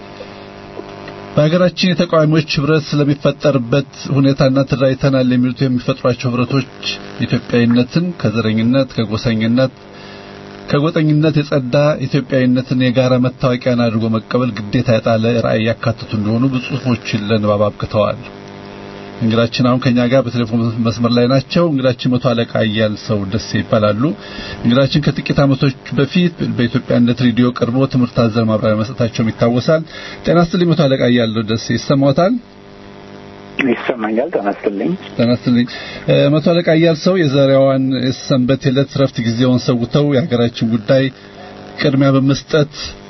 [SPEAKER 3] በሀገራችን የተቃዋሚዎች ህብረት ስለሚፈጠርበት ሁኔታና ተደራጅተናል የሚሉት የሚፈጥሯቸው ህብረቶች ኢትዮጵያዊነትን ከዘረኝነት፣ ከጎሰኝነት ከጎጠኝነት የጸዳ ኢትዮጵያዊነትን የጋራ መታወቂያን አድርጎ መቀበል ግዴታ የጣለ ራዕይ ያካትቱ እንደሆኑ ብዙ ጽሑፎችን ለንባብ አብቅተዋል። እንግዳችን አሁን ከኛ ጋር በቴሌፎን መስመር ላይ ናቸው። እንግዳችን መቶ አለቃ አያል ሰው ደሴ ይባላሉ። እንግዳችን ከጥቂት ዓመቶች በፊት በኢትዮጵያነት ሬዲዮ ቀርቦ ትምህርት አዘል ማብራሪያ መስጠታቸው ይታወሳል። ጤና ይስጥልኝ መቶ አለቃ አያል ደሴ፣ ይሰማዎታል?
[SPEAKER 4] ይሰማኛል። ጤና ይስጥልኝ።
[SPEAKER 3] ጤና ይስጥልኝ መቶ አለቃ አያል ሰው የዛሬዋን የሰንበት ዕለት ረፍት ጊዜውን ሰውተው የሀገራችን ጉዳይ ቅድሚያ በመስጠት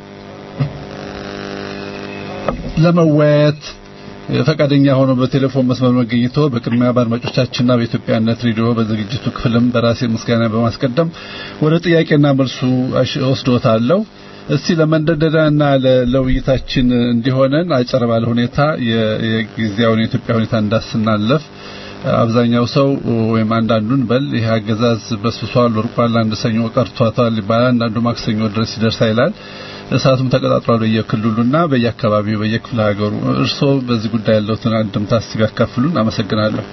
[SPEAKER 3] ለመወያየት ፈቃደኛ ሆኖ በቴሌፎን መስመር መገኘቶ በቅድሚያ በአድማጮቻችንና በኢትዮጵያነት ሬዲዮ በዝግጅቱ ክፍልም በራሴ ምስጋና በማስቀደም ወደ ጥያቄና መልሱ ወስዶታለሁ። እስቲ ለመንደደዳና ለውይይታችን እንዲሆነን አጭር ባለ ሁኔታ የጊዜያውን የኢትዮጵያ ሁኔታ እንዳስናለፍ አብዛኛው ሰው ወይም አንዳንዱን በል ይሄ አገዛዝ በስብሷል ወርቋል አንድ ሰኞ ቀርቷታል ይባላል፣ አንዳንዱ ማክሰኞ ድረስ ይደርሳል ይላል። እሳቱም ተቀጣጥሏል በየክልሉና በየአካባቢው በየክፍለ ሀገሩ። እርሶ በዚህ ጉዳይ ያለውትን አንድምታ እስቲ ያካፍሉን። አመሰግናለሁ።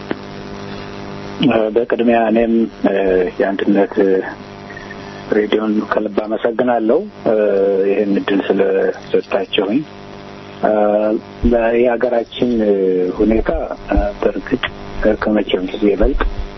[SPEAKER 4] በቅድሚያ እኔም የአንድነት ሬዲዮን ከልብ አመሰግናለሁ ይሄን እድል ስለሰጣችሁኝ። የሀገራችን ሁኔታ በእርግጥ ከመቼም ጊዜ ይበልጥ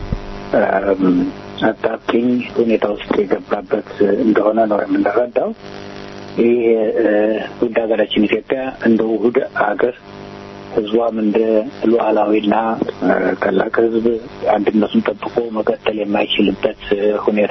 [SPEAKER 4] አጣብቂኝ ሁኔታ ውስጥ የገባበት እንደሆነ ነው የምንረዳው። ይህ ውድ ሀገራችን ኢትዮጵያ እንደ ውህድ ሀገር ህዝቧም እንደ ሉዓላዊና ታላቅ ህዝብ አንድነቱን ጠብቆ መቀጠል የማይችልበት ሁኔታ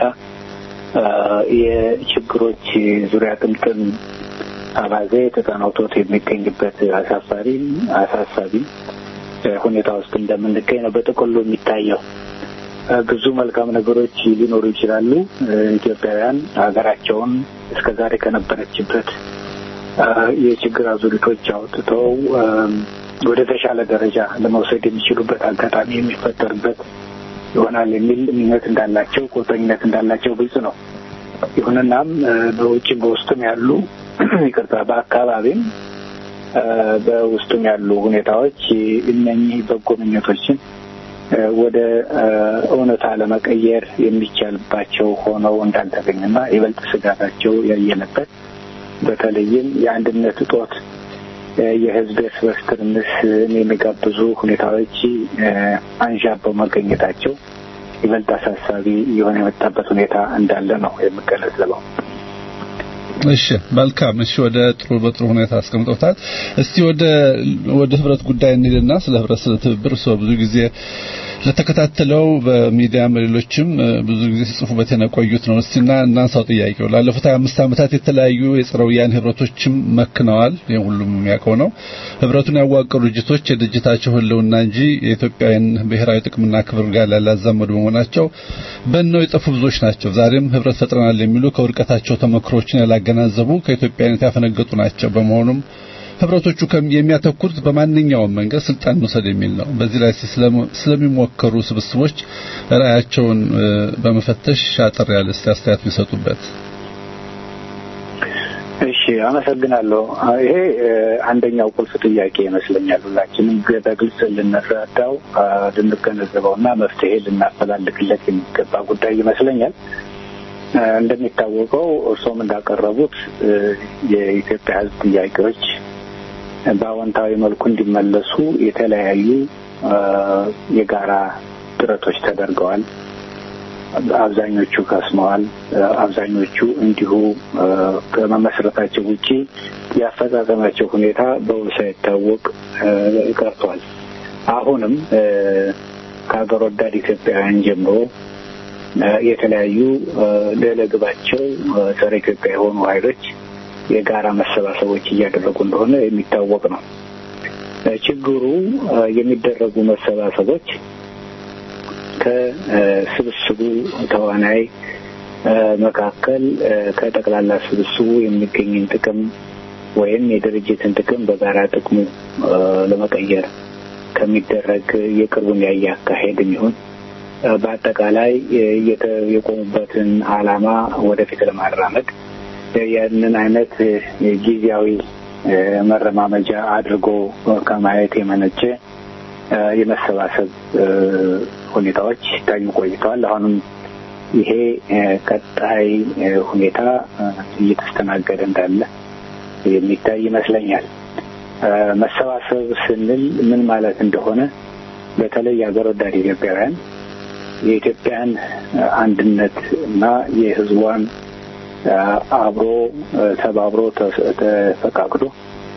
[SPEAKER 4] የችግሮች ዙሪያ ጥምጥም አባዜ ተጠናውቶት የሚገኝበት አሳፋሪ አሳሳቢ ሁኔታ ውስጥ እንደምንገኝ ነው በጥቅሉ የሚታየው። ብዙ መልካም ነገሮች ሊኖሩ ይችላሉ። ኢትዮጵያውያን ሀገራቸውን እስከዛሬ ከነበረችበት የችግር አዙሪቶች አውጥተው ወደ ተሻለ ደረጃ ለመውሰድ የሚችሉበት አጋጣሚ የሚፈጠርበት ይሆናል የሚል እምነት እንዳላቸው ቁርጠኝነት እንዳላቸው ግልጽ ነው። ይሁንናም በውጭም በውስጥም ያሉ ይቅርታ በአካባቢም በውስጥም ያሉ ሁኔታዎች እነኚህ በጎ ምኞቶችን ወደ እውነታ ለመቀየር የሚቻልባቸው ሆነው እንዳልተገኘና ይበልጥ ስጋታቸው ያየለበት በተለይም የአንድነት እጦት የህዝብ እርስ በርስ ትርምስ የሚጋብዙ ሁኔታዎች አንዣበው መገኘታቸው ይበልጥ አሳሳቢ የሆነ የመጣበት ሁኔታ እንዳለ ነው የምገለጸው።
[SPEAKER 3] እሺ መልካም። እሺ ወደ ጥሩ በጥሩ ሁኔታ አስቀምጦታል። እስቲ ወደ ወደ ህብረት ጉዳይ እንሂድና ስለ ህብረት ስለ ትብብር ሰው ብዙ ጊዜ ለተከታተለው በሚዲያም ሌሎችም ብዙ ጊዜ ሲጽፉበት የቆዩት ነው። እስቲና እናንሳው ጥያቄው ላለፉት ሃያ አምስት ዓመታት የተለያዩ የጸረ ወያኔ ህብረቶችም መክነዋል። የሁሉም የሚያውቀው ነው። ህብረቱን ያዋቀሩ ድርጅቶች የድርጅታቸው ህልውና እንጂ የኢትዮጵያን ብሔራዊ ጥቅምና ክብር ጋር ያላዛመዱ በመሆናቸው በእነው የጠፉ ብዙዎች ናቸው። ዛሬም ህብረት ፈጥረናል የሚሉ ከውድቀታቸው ተመክሮችን ያላገናዘቡ ከኢትዮጵያነት ያፈነገጡ ናቸው። በመሆኑም ህብረቶቹ የሚያተኩሩት በማንኛውም መንገድ ስልጣን መውሰድ የሚል ነው። በዚህ ላይ ስለሚሞከሩ ስብስቦች ራያቸውን በመፈተሽ አጠር ያለ አስተያየት ቢሰጡበት።
[SPEAKER 4] እሺ አመሰግናለሁ። ይሄ አንደኛው ቁልፍ ጥያቄ ይመስለኛል። ሁላችንም በግልጽ ልንረዳው ልንገነዘበውና መፍትሄ ልናፈላልግለት የሚገባ ጉዳይ ይመስለኛል። እንደሚታወቀው እርሶም እንዳቀረቡት የኢትዮጵያ ህዝብ ጥያቄዎች በአዎንታዊ መልኩ እንዲመለሱ የተለያዩ የጋራ ጥረቶች ተደርገዋል። አብዛኞቹ ከስመዋል። አብዛኞቹ እንዲሁ ከመመስረታቸው ውጪ ያፈጻጸማቸው ሁኔታ በውል ሳይታወቅ ቀርቷል። አሁንም ከሀገር ወዳድ ኢትዮጵያውያን ጀምሮ የተለያዩ ለለግባቸው ጸረ ኢትዮጵያ የሆኑ ኃይሎች የጋራ መሰባሰቦች እያደረጉ እንደሆነ የሚታወቅ ነው። ችግሩ የሚደረጉ መሰባሰቦች ከስብስቡ ተዋናይ መካከል ከጠቅላላ ስብስቡ የሚገኝን ጥቅም ወይም የድርጅትን ጥቅም በጋራ ጥቅሙ ለመቀየር ከሚደረግ የቅርቡን ያየ አካሄድ የሚሆን በአጠቃላይ የቆሙበትን ዓላማ ወደፊት ለማራመድ ያንን አይነት ጊዜያዊ መረማመጃ አድርጎ ከማየት የመነጨ የመሰባሰብ ሁኔታዎች ታዩ ቆይተዋል። አሁንም ይሄ ቀጣይ ሁኔታ እየተስተናገደ እንዳለ የሚታይ ይመስለኛል። መሰባሰብ ስንል ምን ማለት እንደሆነ በተለይ የሀገር ወዳድ ኢትዮጵያውያን የኢትዮጵያን አንድነት እና የሕዝቧን አብሮ ተባብሮ ተፈቃቅዶ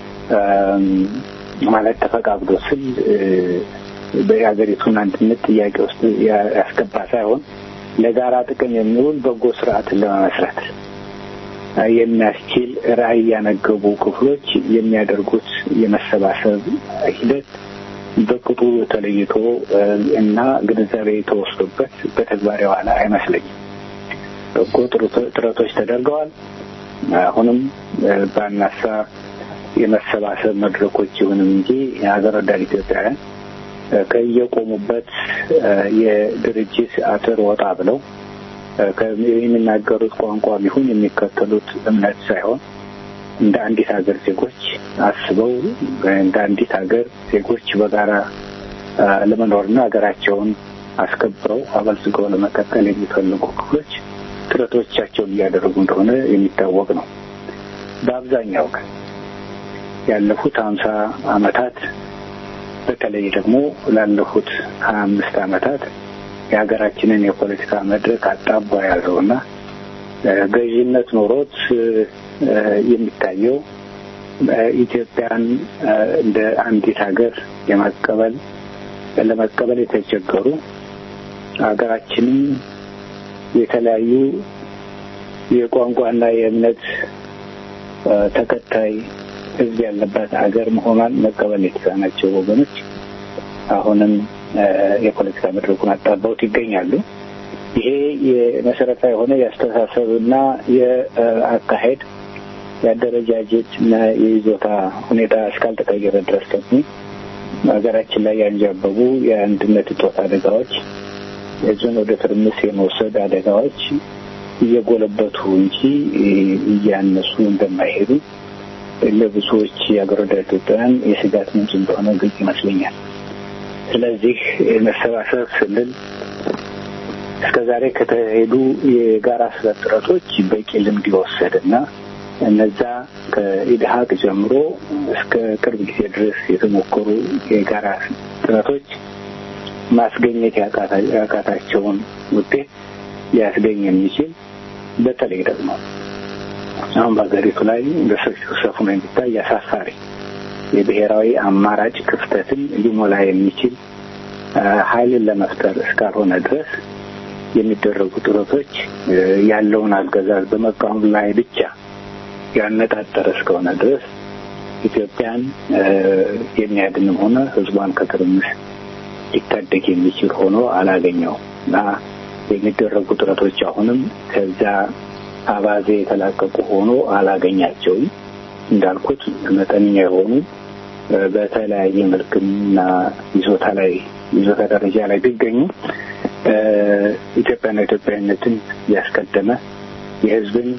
[SPEAKER 4] ማለት ተፈቃቅዶ ስል በሀገሪቱን አንድነት ጥያቄ ውስጥ ያስገባ ሳይሆን ለጋራ ጥቅም የሚውል በጎ ስርዓትን ለመመስረት የሚያስችል ራዕይ ያነገቡ ክፍሎች የሚያደርጉት የመሰባሰብ ሂደት በቅጡ ተለይቶ እና ግንዛቤ ተወስዶበት በተግባር የዋለ አይመስለኝም። በጎ ጥረቶች ተደርገዋል። አሁንም ባናሳ የመሰባሰብ መድረኮች ይሁንም እንጂ የሀገር ወዳድ ኢትዮጵያውያን ከየቆሙበት የድርጅት አጥር ወጣ ብለው የሚናገሩት ቋንቋ ቢሆን የሚከተሉት እምነት ሳይሆን እንደ አንዲት ሀገር ዜጎች አስበው እንደ አንዲት ሀገር ዜጎች በጋራ ለመኖርና ሀገራቸውን አስከብረው አበልጽገው ለመቀጠል የሚፈልጉ ክፍሎች ጥረቶቻቸውን እያደረጉ እንደሆነ የሚታወቅ ነው። በአብዛኛው ግን ያለፉት ሀምሳ ዓመታት በተለይ ደግሞ ላለፉት ሀያ አምስት ዓመታት የሀገራችንን የፖለቲካ መድረክ አጣቦ ያዘውና ገዥነት ኖሮት የሚታየው ኢትዮጵያን እንደ አንዲት ሀገር የመቀበል ለመቀበል የተቸገሩ ሀገራችንን የተለያዩ የቋንቋና የእምነት ተከታይ ሕዝብ ያለባት ሀገር መሆኗን መቀበል የተሳናቸው ወገኖች አሁንም የፖለቲካ መድረኩን አጣባውት ይገኛሉ። ይሄ የመሰረታዊ የሆነ የአስተሳሰብና የአካሄድ የአደረጃጀትና የይዞታ ሁኔታ እስካልተቀየረ ድረስ ደግሞ ሀገራችን ላይ ያንዣበቡ የአንድነት እጦት አደጋዎች፣ የዞን ወደ ትርምስ የመውሰድ አደጋዎች እየጎለበቱ እንጂ እያነሱ እንደማይሄዱ ለብዙዎች የሀገር ወዳድ ኢትዮጵያውያን የስጋት ምንጭ እንደሆነ ግልጽ ይመስለኛል። ስለዚህ መሰባሰብ ስንል እስከዛሬ ከተሄዱ የጋራ ጥረቶች በቂ ልምድ የወሰደና እነዛ ከኢድሃቅ ጀምሮ እስከ ቅርብ ጊዜ ድረስ የተሞከሩ የጋራ ጥረቶች ማስገኘት ያቃታቸውን ውጤት ሊያስገኝ የሚችል በተለይ ደግሞ አሁን በሀገሪቱ ላይ በሰፊው ሰፍኖ የሚታይ አሳፋሪ የብሔራዊ አማራጭ ክፍተትን ሊሞላ የሚችል ኃይልን ለመፍጠር እስካልሆነ ድረስ የሚደረጉ ጥረቶች ያለውን አገዛዝ በመቃወም ላይ ብቻ ያነጣጠረ እስከሆነ ድረስ ኢትዮጵያን የሚያድንም ሆነ ሕዝቧን ከትርምስ ሊታደግ የሚችል ሆኖ አላገኘውም እና የሚደረጉ ጥረቶች አሁንም ከዛ አባዜ የተላቀቁ ሆኖ አላገኛቸውም። እንዳልኩት መጠነኛ የሆኑ በተለያየ መልክና ይዞታ ላይ ይዞታ ደረጃ ላይ ቢገኙ ኢትዮጵያና ኢትዮጵያዊነትን ያስቀደመ የሕዝብን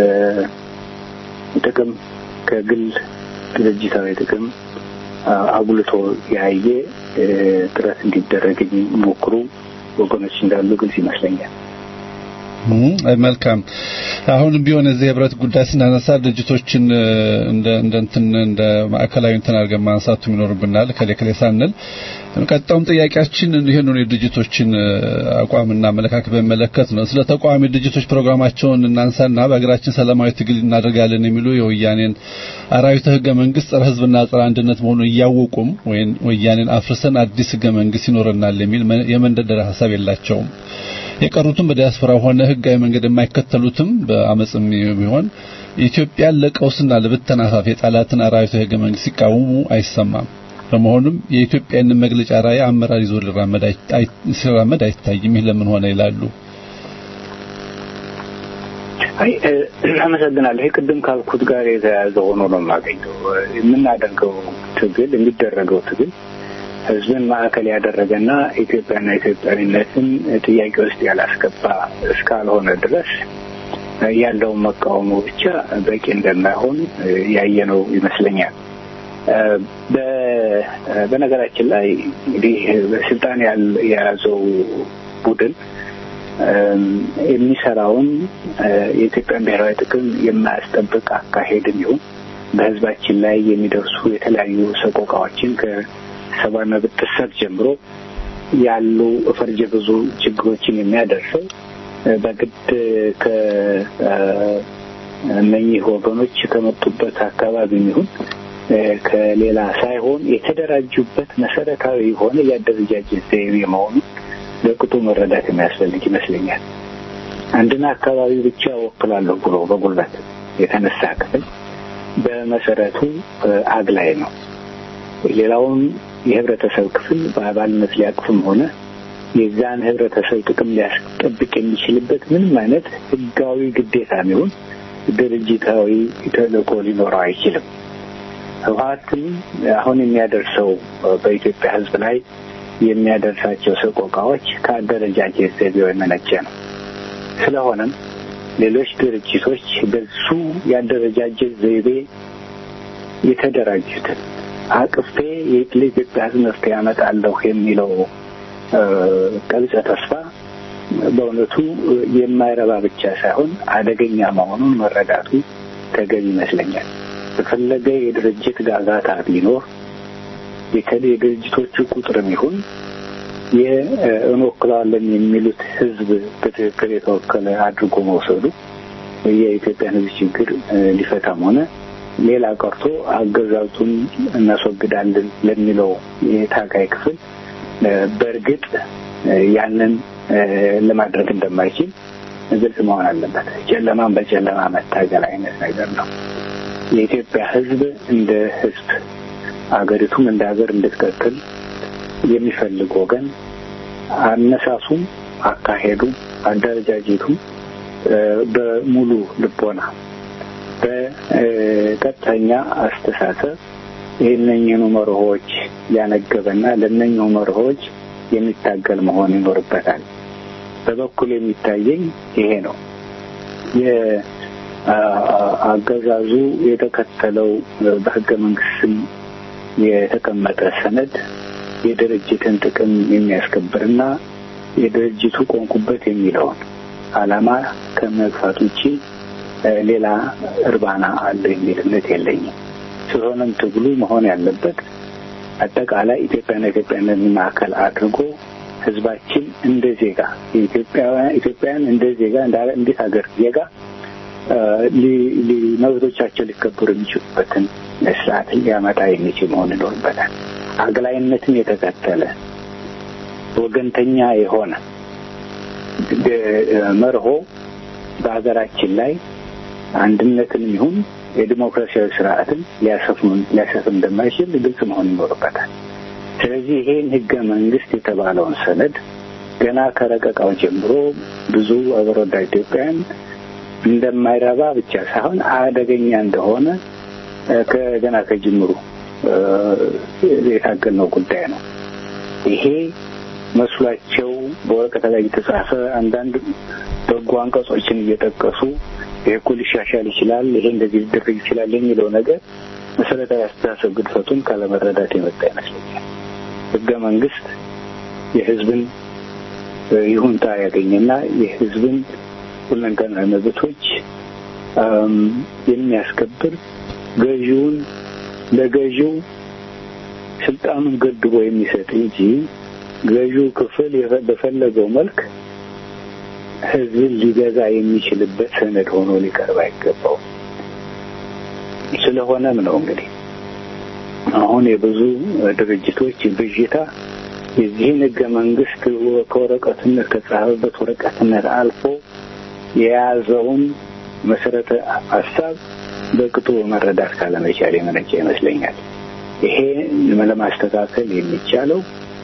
[SPEAKER 4] ጥቅም ከግል ድርጅታዊ ጥቅም አጉልቶ ያየ ጥረት እንዲደረግ የሚሞክሩ ወገኖች እንዳሉ ግልጽ ይመስለኛል።
[SPEAKER 3] መልካም አሁንም ቢሆን እዚህ ህብረት ጉዳይ ስናነሳ ድርጅቶችን እንደ እንደ እንትን እንደ ማዕከላዊ እንትን አድርገን ማንሳቱ ይኖርብናል ከለከለ ሳንል ቀጣዩም ጥያቄያችን ይሄን ነው የድርጅቶችን አቋምና አመለካከት በመለከት ነው ስለ ተቋሚ ድርጅቶች ፕሮግራማቸውን እናንሳና በአገራችን ሰላማዊ ትግል እናደርጋለን የሚሉ የወያኔን አራዊተ ህገ መንግስት ጸረ ህዝብና ጸረ አንድነት መሆኑን ያወቁም ወይን ወያኔን አፍርሰን አዲስ ህገ መንግስት ይኖርናል የሚል የመንደደር ሐሳብ የላቸውም የቀሩትም በዲያስፖራ ሆነ ህጋዊ መንገድ የማይከተሉትም በአመጽም ቢሆን ኢትዮጵያ ለቀውስና ለብተናፋፍ የጣላትን አራዊተ ህገ መንግስት ሲቃወሙ አይሰማም በመሆኑም የኢትዮጵያን መግለጫ ራዕይ አመራር ይዞ ለራመድ ሲራመድ አይታይም ለምን ሆነ ይላሉ
[SPEAKER 4] አይ አመሰግናለሁ ቅድም ካልኩት ጋር የተያያዘ ሆኖ ነው የማገኘው የምናደርገው ትግል የሚደረገው ትግል ህዝብን ማዕከል ያደረገና ኢትዮጵያና ኢትዮጵያዊነትን ጥያቄ ውስጥ ያላስገባ እስካልሆነ ድረስ ያለው መቃወሙ ብቻ በቂ እንደማይሆን ያየነው ይመስለኛል በነገራችን ላይ እንግዲህ በስልጣን የያዘው ቡድን የሚሰራውን የኢትዮጵያ ብሔራዊ ጥቅም የማያስጠብቅ አካሄድም ይሁን በህዝባችን ላይ የሚደርሱ የተለያዩ ሰቆቃዎችን ከሰብአዊ መብት ጥሰት ጀምሮ ያሉ ፈርጀ ብዙ ችግሮችን የሚያደርሰው በግድ ከእነኚህ ወገኖች ከመጡበት አካባቢ ይሁን ከሌላ ሳይሆን የተደራጁበት መሰረታዊ የሆነ ያደረጃጀት ዘይቤ መሆኑን ለቅጡ መረዳት የሚያስፈልግ ይመስለኛል አንድና አካባቢ ብቻ ወክላለሁ ብሎ በጉልበት የተነሳ ክፍል በመሰረቱ አግላይ ነው ሌላውን የህብረተሰብ ክፍል በአባልነት ሊያቅፍም ሆነ የዛን ህብረተሰብ ጥቅም ሊያስጠብቅ የሚችልበት ምንም አይነት ህጋዊ ግዴታ ነው ድርጅታዊ ተልዕኮ ሊኖረው አይችልም ህወሓትም አሁን የሚያደርሰው በኢትዮጵያ ህዝብ ላይ የሚያደርሳቸው ሰቆቃዎች ከአደረጃጀት ዘይቤው የመነጨ ነው ስለሆነም ሌሎች ድርጅቶች በሱ ያደረጃጀት ዘይቤ የተደራጁት አቅፌ የኢትዮጵያ ህዝብ መፍትሄ ያመጣለሁ የሚለው ቀልጸ ተስፋ በእውነቱ የማይረባ ብቻ ሳይሆን አደገኛ መሆኑን መረዳቱ ተገቢ ይመስለኛል በፈለገ የድርጅት ጋጋታ ቢኖር የተለየ ድርጅቶቹ ቁጥርም ይሁን የእንወክላለን የሚሉት ህዝብ በትክክል የተወከለ አድርጎ መውሰዱ የኢትዮጵያ ህዝብ ችግር ሊፈታም ሆነ ሌላ ቀርቶ አገዛዙን እናስወግዳለን ለሚለው የታጋይ ክፍል በእርግጥ ያንን ለማድረግ እንደማይችል ግልጽ መሆን አለበት ጨለማን በጨለማ መታገል አይነት ነገር ነው የኢትዮጵያ ህዝብ እንደ ህዝብ አገሪቱም እንደ ሀገር እንድትቀጥል የሚፈልግ ወገን አነሳሱም አካሄዱ አደረጃጀቱ በሙሉ ልቦና በቀጥተኛ አስተሳሰብ የእነኚህኑ መርሆች ያነገበና ለእነኚሁ መርሆች የሚታገል መሆን ይኖርበታል በበኩል የሚታየኝ ይሄ ነው የአገዛዙ የተከተለው በህገ መንግስትም የተቀመጠ ሰነድ የድርጅትን ጥቅም የሚያስከብርና የድርጅቱ ቆንቁበት የሚለውን ዓላማ ከመግፋት ውጪ ሌላ እርባና አለ የሚል እምነት የለኝም ስለሆነም ትግሉ መሆን ያለበት አጠቃላይ ኢትዮጵያና ኢትዮጵያንን ማዕከል አድርጎ ህዝባችን እንደ ዜጋ ኢትዮጵያውያን ኢትዮጵያን እንደ ዜጋ እንደ ሀገር ዜጋ ለመብቶቻቸው ሊከበሩ የሚችሉበትን ስርዓት ሊያመጣ የሚችል መሆን ይኖርበታል አግላይነትን የተከተለ ወገንተኛ የሆነ መርሆ በአገራችን ላይ አንድነትን ይሁን የዲሞክራሲያዊ ስርዓትን ሊያሰፍን ሊያሰፍን እንደማይችል ግልጽ መሆን ይኖርበታል ስለዚህ ይሄን ህገ መንግስት የተባለውን ሰነድ ገና ከረቀቃው ጀምሮ ብዙ አገር ወዳድ ኢትዮጵያን እንደማይረባ ብቻ ሳይሆን አደገኛ እንደሆነ ከገና ከጅምሩ የታገነው ጉዳይ ነው ይሄ መስሏቸው በወረቀት ላይ የተጻፈ አንዳንድ በጎ አንቀጾችን እየጠቀሱ የኩል ሻሻል ይችላል ይሄ እንደዚህ ሊደረግ ይችላል የሚለው ነገር መሰረታዊ አስተሳሰብ ግድፈቱን ካለመረዳት የመጣ ይመስለኛል ህገ መንግስት የህዝብን ይሁንታ ያገኘና የህዝብን ሁለንተናዊ መብቶች የሚያስከብር ገዢውን ለገዢው ስልጣኑን ገድቦ የሚሰጥ እንጂ ገዢው ክፍል በፈለገው መልክ ህዝብን ሊገዛ የሚችልበት ሰነድ ሆኖ ሊቀርብ አይገባው። ስለሆነም ነው እንግዲህ አሁን የብዙ ድርጅቶች ብዥታ የዚህን ህገ መንግስት ከወረቀትነት ከጻፈበት ወረቀትነት አልፎ የያዘውን መሰረተ ሐሳብ በቅጡ መረዳት ካለመቻል የመነጨ ይመስለኛል። ይሄ ለማስተካከል የሚቻለው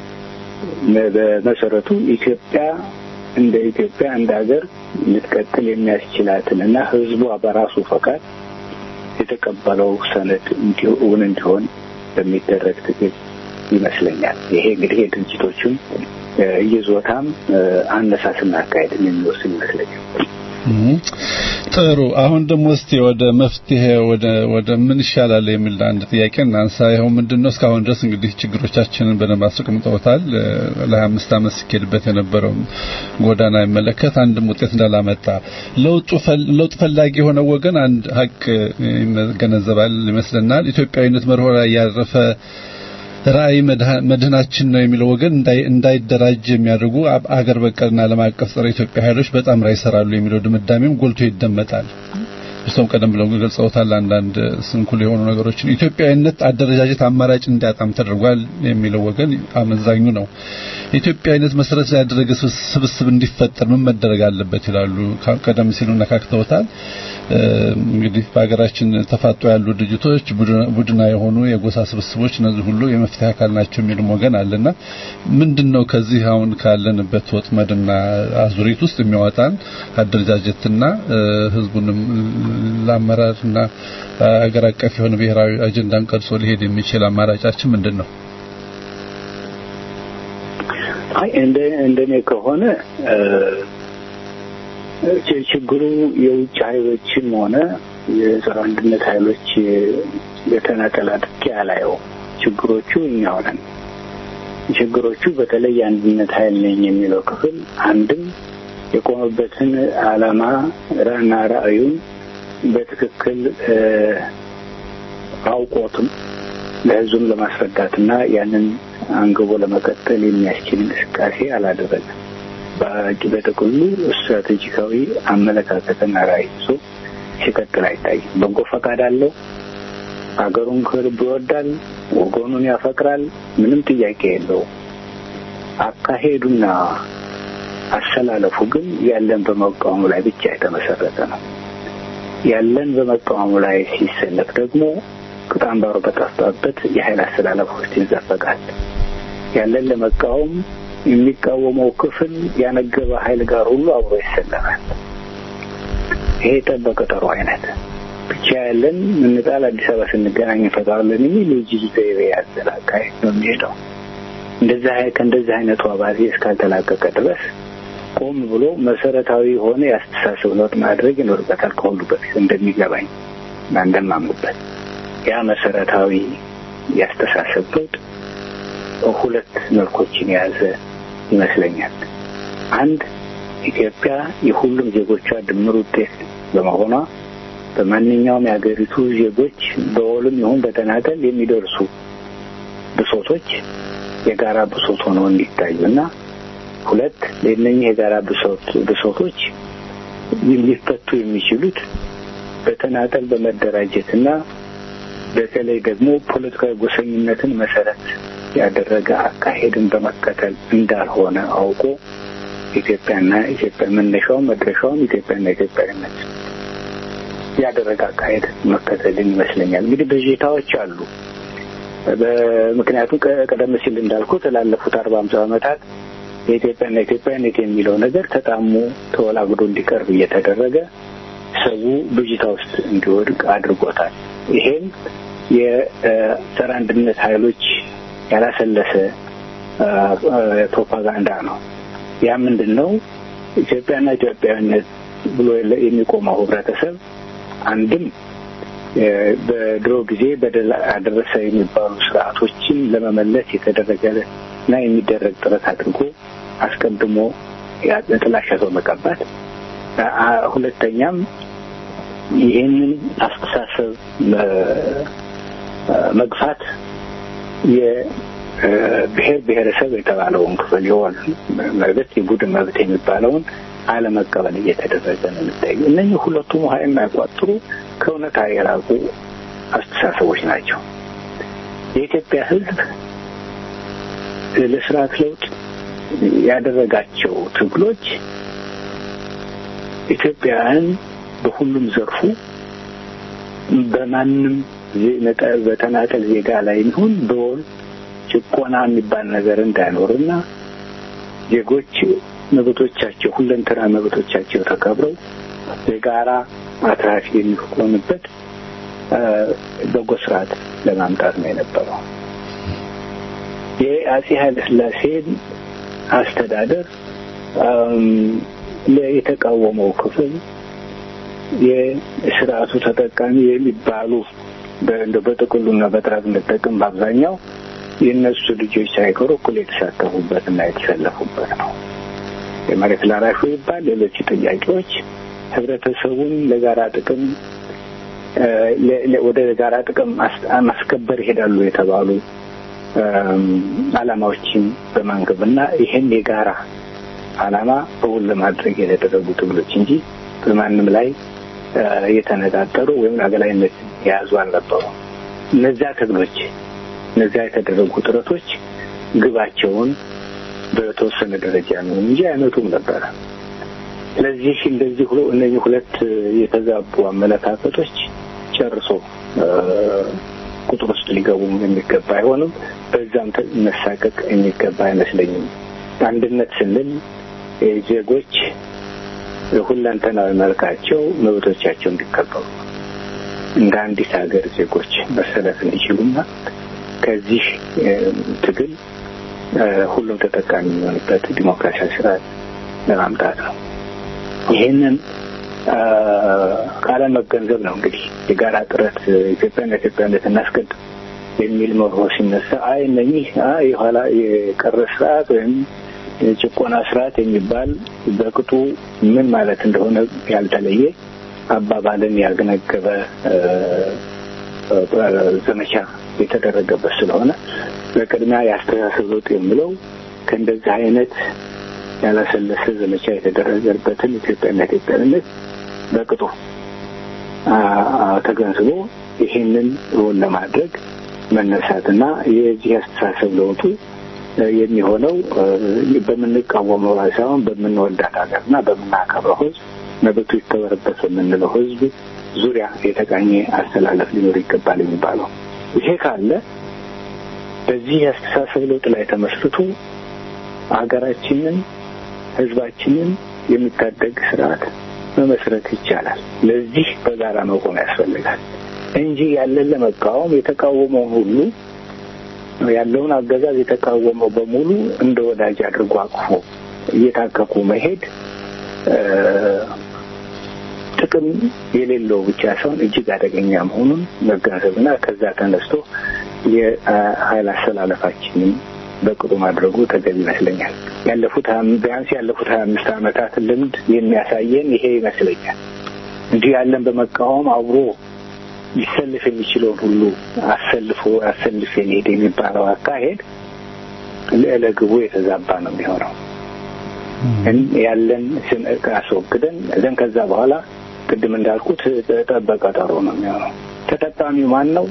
[SPEAKER 4] በመሰረቱ ኢትዮጵያ እንደ ኢትዮጵያ እንደ ሀገር ልትቀጥል የሚያስችላትና ህዝቡ በራሱ ፈቃድ የተቀበለው ሰነድ እንዲሆን እንዲሆን በሚደረግ ትግል ይመስለኛል። ይሄ እንግዲህ የድርጅቶቹን ይዞታም አነሳስና አካሄድ የሚወስን ይመስለኛል።
[SPEAKER 3] ጥሩ። አሁን ደግሞ እስቲ ወደ መፍትሄ ወደ ወደ ምን ይሻላል የሚል አንድ ጥያቄ እናንሳ። ይሄው ምንድነው እስካሁን ድረስ እንግዲህ ችግሮቻችንን በደንብ አስቀምጠውታል። ለ25 ዓመት ሲኬድበት የነበረው ጎዳና ይመለከት አንድም ውጤት እንዳላመጣ ለውጡ ለውጥ ፈላጊ የሆነ ወገን አንድ ሀቅ ይገነዘባል ይመስለናል። ኢትዮጵያዊነት መርሆ ላይ ያረፈ ራዕይ መድህናችን ነው የሚለው ወገን እንዳይደራጅ የሚያደርጉ አገር በቀልና ዓለም አቀፍ ጸረ ኢትዮጵያ ኃይሎች በጣም ራይ ይሰራሉ የሚለው ድምዳሜም ጎልቶ ይደመጣል። እሱም ቀደም ብለው ገልጸውታል። አንዳንድ ስንኩል የሆኑ ነገሮችን ኢትዮጵያዊነት አደረጃጀት አማራጭ እንዲያጣም ተደርጓል የሚለው ወገን አመዛኙ ነው። ኢትዮጵያዊነት መሰረት ላይ ያደረገ ስብስብ እንዲፈጠር ምን መደረግ አለበት ይላሉ። ቀደም ሲሉ ነካክተውታል። እንግዲህ በአገራችን ተፋጦ ያሉ ድርጅቶች ቡድና የሆኑ የጎሳ ስብስቦች እነዚህ ሁሉ የመፍትሄ አካል ናቸው የሚሉም ወገን አለና ምንድነው ከዚህ አሁን ካለንበት ወጥመድና አዙሪት ውስጥ የሚያወጣን አደረጃጀትና ህዝቡንም ለአመራርና አገር አቀፍ የሆነ ብሔራዊ አጀንዳን ቀርጾ ሊሄድ የሚችል አማራጫችን ምንድነው?
[SPEAKER 4] አይ እንደ እንደኔ ከሆነ ችግሩ የውጭ ኃይሎችም ሆነ የጸረ አንድነት ኃይሎች የተናጠል አድርጌ አላየው። ችግሮቹ እኛው ነን። ችግሮቹ በተለይ አንድነት ኃይል ነኝ የሚለው ክፍል አንድም የቆመበትን ዓላማ ራና ራእዩን በትክክል አውቆትም ለህዝቡም ለማስረዳትና ያንን አንግቦ ለመቀጠል የሚያስችል እንቅስቃሴ አላደረገም። በጥቅሉ ስትራቴጂካዊ አመለካከትና ራዕይ ይዞ ሲቀጥል አይታይም። በጎ ፈቃድ አለው፣ አገሩን ከልብ ይወዳል፣ ወገኑን ያፈቅራል፣ ምንም ጥያቄ የለው። አካሄዱና አሰላለፉ ግን ያለን በመቃወሙ ላይ ብቻ የተመሰረተ ነው። ያለን በመቃወሙ ላይ ሲሰለፍ ደግሞ ቅጣምባሩ በጠፋበት የኃይል አሰላለፍ ውስጥ ይዘፈቃል። ያለን ለመቃወም የሚቃወመው ክፍል ያነገበ ኃይል ጋር ሁሉ አብሮ ይሰለፋል። ይሄ ተበቀጠሩ አይነት ብቻ ያለን እንጣል አዲስ አበባ ስንገናኝ ፈታለን የሚል ልጅ ዘይቤ ያዘላካይ ነው የሚሄደው። እንደዛ አይነት እንደዛ አይነቱ አባዜ እስካልተላቀቀ ድረስ ቆም ብሎ መሰረታዊ ሆነ ያስተሳሰብ ለውጥ ማድረግ ይኖርበታል። ከሁሉ በፊት እንደሚገባኝ እንደማምንበት ያ መሰረታዊ ያስተሳሰብ ለውጥ ሁለት መልኮችን የያዘ ይመስለኛል። አንድ ኢትዮጵያ የሁሉም ዜጎቿ ድምር ውጤት በመሆኗ በማንኛውም የሀገሪቱ ዜጎች በወልም ይሁን በተናጠል የሚደርሱ ብሶቶች የጋራ ብሶት ሆነው እንዲታዩና ሁለት ለእነኚህ የጋራ ብሶት ብሶቶች ሊፈቱ የሚችሉት በተናጠል በመደራጀትና በተለይ ደግሞ ፖለቲካዊ ጎሰኝነትን መሰረት ያደረገ አካሄድን በመከተል እንዳልሆነ አውቆ ኢትዮጵያና ኢትዮጵያ መነሻው መድረሻው ኢትዮጵያና ኢትዮጵያዊነት ያደረገ አካሄድ መከተልን ይመስለኛል። እንግዲህ በጀታዎች አሉ። በምክንያቱም ቀደም ሲል እንዳልኩት ላለፉት አርባ አምስት ዓመታት የኢትዮጵያና ኢትዮጵያዊነት የሚለው ነገር ተጣሙ ተወላግዶ እንዲቀርብ እየተደረገ ሰው ብጅታ ውስጥ እንዲወድቅ አድርጎታል። ይሄም የጸረ አንድነት ኃይሎች ያላሰለሰ ፕሮፓጋንዳ ነው። ያ ምንድነው? ኢትዮጵያና ኢትዮጵያዊነት ብሎ የሚቆመው ህብረተሰብ አንድም በድሮ ጊዜ በደል አደረሰ የሚባሉ ስርዓቶችን ለመመለስ የተደረገና የሚደረግ ጥረት አድርጎ አስቀድሞ ያጥላሻው መቀባት ሁለተኛም ይህንን አስተሳሰብ መግፋት የብሔር ብሔረሰብ የተባለውን ክፍል የሆነ ማለት የቡድን መብት የሚባለውን አለመቀበል እየተደረገ ነው የሚታየው። እነዚህ ሁለቱም ውሃ የማይቋጥሩ ከእውነታ የራቁ አስተሳሰቦች ናቸው። የኢትዮጵያ ሕዝብ ለስርዓት ለውጥ ያደረጋቸው ትግሎች ኢትዮጵያውያን በሁሉም ዘርፉ በማንም በተናጠል ዜጋ ላይ ይሁን በወል ጭቆና የሚባል ነገር እንዳይኖርና ዜጎች መብቶቻቸው ሁለንተና መብቶቻቸው ተከብረው የጋራ አትራፊ የሚሆኑበት በጎ ስርዓት ለማምጣት ነው የነበረው። የአፄ ኃይለ ሥላሴን አስተዳደር የተቃወመው ክፍል የስርዓቱ ተጠቃሚ የሚባሉ በጥቅሉና በጥራት እንደተጠቀም በአብዛኛው የነሱ ልጆች ሳይቀሩ እኩል የተሳተፉበትና የተሰለፉበት ነው። የመሬት ላራሹ ይባል ሌሎች ጥያቄዎች ህብረተሰቡን ለጋራ ጥቅም ወደ ጋራ ጥቅም ማስከበር ይሄዳሉ የተባሉ አላማዎችን በማንገብና ይሄን የጋራ አላማ እውን ለማድረግ የተደረጉ ትግሎች እንጂ በማንም ላይ የተነጣጠሩ ወይም አገላይነት የያዙ አልነበሩም። እነዚያ ትግሎች እነዚያ የተደረጉ ጥረቶች ግባቸውን በተወሰነ ደረጃ ነው እንጂ አይነቱም ነበር። ስለዚህ እንደዚህ ሁሉ እነዚህ ሁለት የተዛቡ አመለካከቶች ጨርሶ ቁጥር ውስጥ ሊገቡ የሚገባ አይሆንም። በዛም መሳቀቅ የሚገባ አይመስለኝም። አንድነት ስንል ዜጎች ሁለንተናዊ መልካቸው መብቶቻቸው እንዲከበሩ እንደ አንዲት ሀገር ዜጎች መሰለፍ እንዲችሉና ከዚህ ትግል ሁሉም ተጠቃሚ የሚሆንበት ዲሞክራሲያዊ ስርዓት ለማምጣት ነው። ይህንን ቃለ መገንዘብ ነው እንግዲህ የጋራ ጥረት ኢትዮጵያና ኢትዮጵያነት እናስቀድም የሚል መርሆ ሲነሳ አይ እነኚህ የኋላ የቀረ ስርዓት ወይም የጭቆና ስርዓት የሚባል በቅጡ ምን ማለት እንደሆነ ያልተለየ አባባልን ያገነገበ ዘመቻ የተደረገበት ስለሆነ በቅድሚያ ያስተሳሰብ ለውጥ የሚለው ከእንደዚህ አይነት ያላሰለሰ ዘመቻ የተደረገበትን ኢትዮጵያና ኢትዮጵያነት በቅጡ ተገንዝቦ ይህንን እውን ለማድረግ መነሳትና የዚህ አስተሳሰብ ለውጡ የሚሆነው በምንቃወመው ሳይሆን በምንወዳት ሀገርና በምናከብረው ሕዝብ መብቱ ይከበርበት በምንለው ሕዝብ ዙሪያ የተቃኘ አስተላለፍ ሊኖር ይገባል የሚባለው ይሄ ካለ በዚህ አስተሳሰብ ለውጥ ላይ ተመስርቶ ሀገራችንን ሕዝባችንን የሚታደግ ስርዓት መመስረት ይቻላል። ለዚህ በጋራ መቆም ያስፈልጋል እንጂ ያለን ለመቃወም የተቃወመው ሁሉ ያለውን አገዛዝ የተቃወመው በሙሉ እንደ ወዳጅ አድርጎ አቅፎ እየታከኩ መሄድ ጥቅም የሌለው ብቻ ሳይሆን እጅግ አደገኛ መሆኑን መገንዘብና ከዛ ተነስቶ የኃይል አሰላለፋችንን በቅጡ ማድረጉ ተገቢ ይመስለኛል። ያለፉት ቢያንስ ያለፉት ሀያ አምስት ዓመታት ልምድ የሚያሳየን ይሄ ይመስለኛል። እንዲህ ያለን በመቃወም አብሮ ሊሰልፍ የሚችለው ሁሉ አሰልፎ አሰልፍ የሚሄድ የሚባለው አካሄድ ለግቡ የተዛባ ነው የሚሆነው። ያለን ስንቅ አስወግደን ዘን ከዛ በኋላ ቅድም እንዳልኩት ተጠበቀ ጠሮ ነው የሚሆነው። ተጠቃሚው ማን ነው?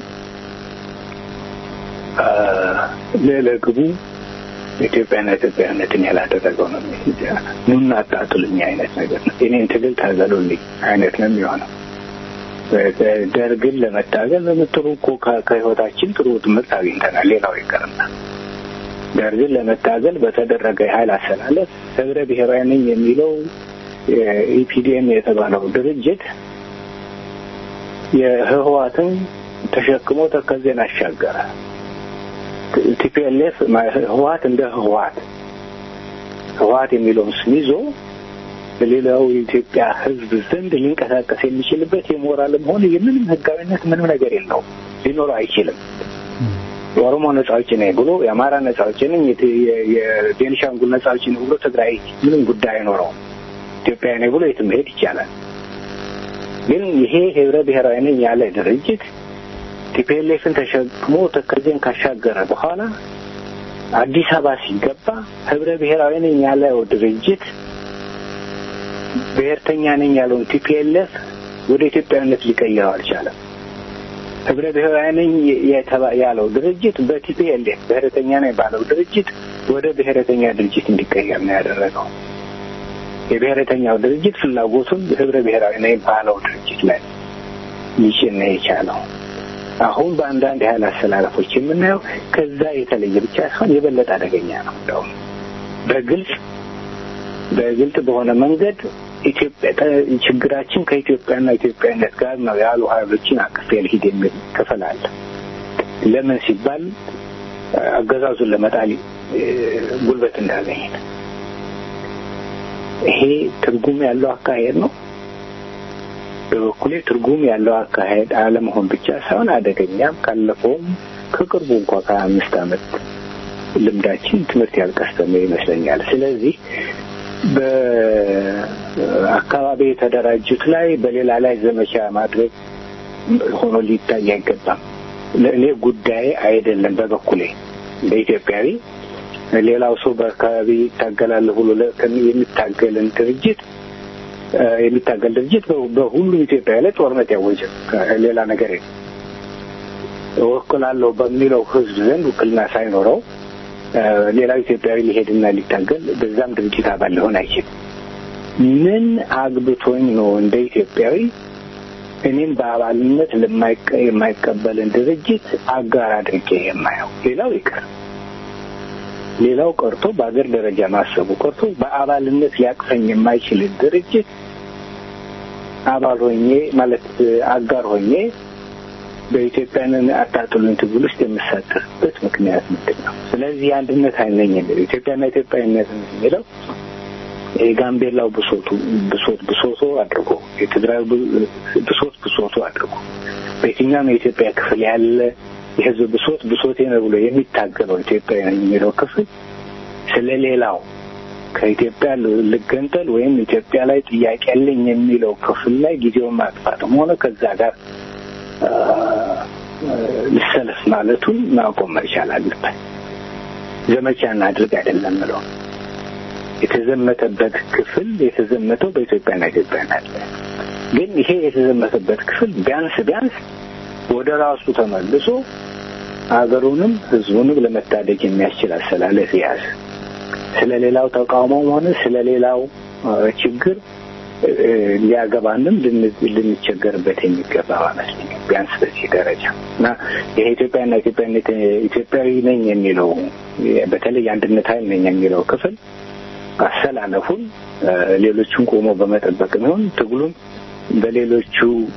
[SPEAKER 4] ለለግቡ ኢትዮጵያና ኢትዮጵያነትን ያላደረገው ነው የሚያ ኑና አጣጥሉኝ አይነት ነገር ነው። እኔን ትግል ታገሉልኝ አይነት ነው የሚሆነው። ደርግን ለመታገል በምትሩ እኮ ከህይወታችን ጥሩ ትምህርት አግኝተናል። ሌላው ይቀርና ደርግን ለመታገል በተደረገ ኃይል አሰላለፍ ህብረ ብሔራዊ ነኝ የሚለው ኢፒዲኤም የተባለው ድርጅት የህወሓትን ተሸክሞ ተከዜን አሻገረ። ቲፒኤልኤፍ ህወሓት እንደ ህወሓት ህወሓት የሚለውን ስም ይዞ በሌላው የኢትዮጵያ ህዝብ ዘንድ ሊንቀሳቀስ የሚችልበት የሞራልም ሆነ የምንም ህጋዊነት ምንም ነገር የለውም፣ ሊኖር አይችልም። የኦሮሞ ነጻ አውጪ ነኝ ብሎ የአማራ ነጻ አውጪ ነኝ የቤኒሻንጉል ነጻ አውጪ ነኝ ብሎ ትግራይ ምንም ጉዳይ አይኖረውም። ኢትዮጵያዊ ነኝ ብሎ የትም መሄድ ይቻላል። ግን ይሄ ህብረ ብሔራዊ ነኝ ያለ ድርጅት ቲፒኤልኤፍን ተሸክሞ ተከዜን ካሻገረ በኋላ አዲስ አበባ ሲገባ ህብረ ብሔራዊ ነኝ ያለው ድርጅት ብሔርተኛ ነኝ ያለውን ቲፒኤልኤፍ ወደ ኢትዮጵያዊነት ሊቀይረው አልቻለም። ህብረ ብሔራዊ ነኝ ያለው ድርጅት በቲፒኤልኤፍ ብሔርተኛ ነኝ ባለው ድርጅት ወደ ብሔርተኛ ድርጅት እንዲቀየር ነው ያደረገው። የብሔርተኛው ድርጅት ፍላጎቱን ህብረ ብሔራዊ ነኝ ባለው ድርጅት ላይ ይሽነ የቻለው አሁን በአንዳንድ ያህል አሰላለፎች የምናየው ከዛ የተለየ ብቻ ሳይሆን የበለጠ አደገኛ ነው። እንደው በግልጽ በግልጽ በሆነ መንገድ ኢትዮጵያ ችግራችን ከኢትዮጵያና ኢትዮጵያነት ጋር ነው ያሉ ኃይሎችን አቅፌ ልሂድ የሚል ክፍል አለ። ለምን ሲባል አገዛዙን ለመጣል ጉልበት እንዳገኘ ይሄ ትርጉም ያለው አካሄድ ነው። በበኩሌ ትርጉም ያለው አካሄድ አለመሆን ብቻ ሳይሆን አደገኛም ካለፈውም ከቅርቡ እንኳን ከአምስት ዓመት ልምዳችን ትምህርት ያልቀሰመ ይመስለኛል። ስለዚህ በአካባቢ የተደራጁት ላይ በሌላ ላይ ዘመቻ ማድረግ ሆኖ ሊታይ አይገባም። ለእኔ ጉዳይ አይደለም። በበኩሌ በኢትዮጵያዊ ሌላው ሰው በአካባቢ ይታገላል ብሎ የሚታገልን ድርጅት የሚታገል ድርጅት በሁሉም ኢትዮጵያ ላይ ጦርነት ያወጀ ሌላ ነገር የለም። ወክላለሁ በሚለው ህዝብ ዘንድ ውክልና ሳይኖረው ሌላው ኢትዮጵያዊ ሊሄድና ሊታገል በዛም ድርጅት አባል ሊሆን አይችልም። ምን አግብቶኝ ነው እንደ ኢትዮጵያዊ እኔም በአባልነት ለማይቀበልን ድርጅት አጋር አድርጌ የማየው? ሌላው ይቀር ሌላው ቀርቶ በአገር ደረጃ ማሰቡ ቀርቶ በአባልነት ሊያቅፈኝ የማይችል ድርጅት አባል ሆኜ ማለት አጋር ሆኜ በኢትዮጵያንን አጣጥሉን ትግል ውስጥ የምሳተፍበት ምክንያት ምንድን ነው? ስለዚህ አንድነት አይነኝ የሚለው ኢትዮጵያና ኢትዮጵያዊነት የሚለው የጋምቤላው ብሶቱ ብሶት ብሶቱ አድርጎ የትግራይ ብሶት ብሶቱ አድርጎ በየትኛውም የኢትዮጵያ ክፍል ያለ የህዝብ ብሶት ብሶቴ ነው ብሎ የሚታገለው ኢትዮጵያ የሚለው ክፍል ስለሌላው ከኢትዮጵያ ልገንጠል ወይም ኢትዮጵያ ላይ ጥያቄ ያለኝ የሚለው ክፍል ላይ ጊዜውን ማጥፋትም ሆነ ከዛ ጋር ልሰለፍ ማለቱን ማቆም መቻል አለበት። ዘመቻ እናድርግ አይደለም ነው የተዘመተበት ክፍል የተዘመተው በኢትዮጵያና ኢትዮጵያ ናት። ግን ይሄ የተዘመተበት ክፍል ቢያንስ ቢያንስ ወደ ራሱ ተመልሶ አገሩንም ህዝቡንም ለመታደግ የሚያስችል አሰላለፍ ያዝ። ስለሌላው ተቃውሞም ሆነ ስለሌላው ችግር ሊያገባንም ልንቸገርበት የሚገባ ማለት ነው ቢያንስ በዚህ ደረጃ እና የኢትዮጵያና ኢትዮጵያነት ኢትዮጵያዊ ነኝ የሚለው በተለይ አንድነት ኃይል ነኝ የሚለው ክፍል አሰላለፉን ሌሎቹን ቆሞ በመጠበቅ ነው ትግሉን በሌሎቹ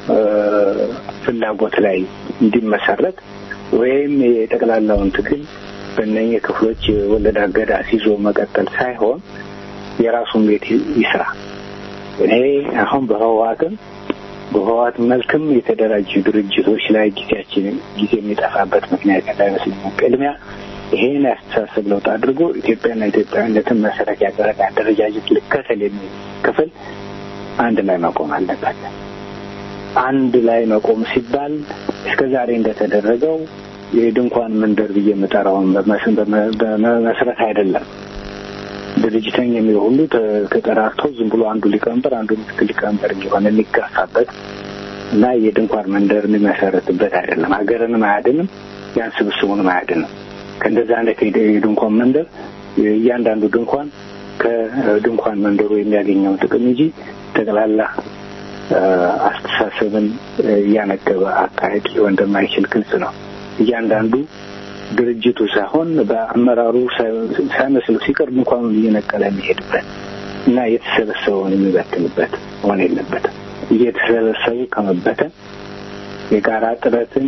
[SPEAKER 4] ፍላጎት ላይ እንዲመሰረት ወይም የጠቅላላውን ትግል በእነኚህ ክፍሎች ወለድ አገዳ ሲዞ መቀጠል ሳይሆን የራሱን ቤት ይስራ። እኔ አሁን በህወሓትም በህወሓት መልክም የተደራጁ ድርጅቶች ላይ ጊዜያችን ጊዜ የሚጠፋበት ምክንያት እንዳይመስልኝ ቅድሚያ ይሄን ያስተሳሰብ ለውጥ አድርጎ ኢትዮጵያና ኢትዮጵያዊነትን መሰረት ያደረገ አደረጃጀት ልከተል የሚል ክፍል አንድ ላይ መቆም አለበት። አንድ ላይ መቆም ሲባል እስከዛሬ እንደተደረገው የድንኳን መንደር ብዬ የምጠራውን በመሰረት አይደለም። ድርጅተኛ የሚለው ሁሉ ተቀራርቶ ዝም ብሎ አንዱ ሊቀመንበር አንዱ ምክትል ሊቀመንበር እየሆነ የሚጋፋበት እና የድንኳን መንደር የሚመሰረትበት አይደለም። ሀገርንም አያድንም፣ ያን ስብስቡንም አያድንም። ከእንደዛ አይነት የድንኳን መንደር እያንዳንዱ ድንኳን ከድንኳን መንደሩ የሚያገኘው ጥቅም እንጂ ጠቅላላ አስተሳሰብን ያነገበ አካሄድ ሊሆን እንደማይችል ግልጽ ነው። እያንዳንዱ ድርጅቱ ሳይሆን በአመራሩ ሳይመስል ሲቀር እንኳን እየነቀለ የሚሄድበት እና የተሰበሰበውን የሚበትንበት ሆነ የለበትም። እየተሰበሰቡ ከመበተን የጋራ ጥረትን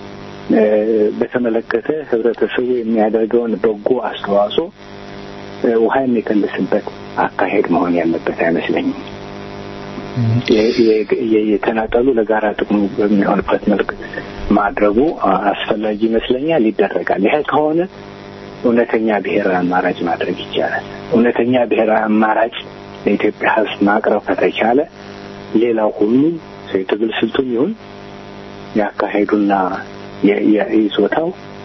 [SPEAKER 4] በተመለከተ ህብረተሰቡ የሚያደርገውን በጎ አስተዋጽኦ ውሃ የሚቀንስበት አካሄድ መሆን ያለበት አይመስለኝም። የተናጠሉ ለጋራ ጥቅሙ በሚሆንበት መልክ ማድረጉ አስፈላጊ ይመስለኛል፣ ይደረጋል። ይሄ ከሆነ እውነተኛ ብሔራዊ አማራጭ ማድረግ ይቻላል። እውነተኛ ብሔራዊ አማራጭ ለኢትዮጵያ ሕዝብ ማቅረብ ከተቻለ ሌላው ሁሉ የትግል ስልቱም ይሁን ያካሄዱና የይዞታው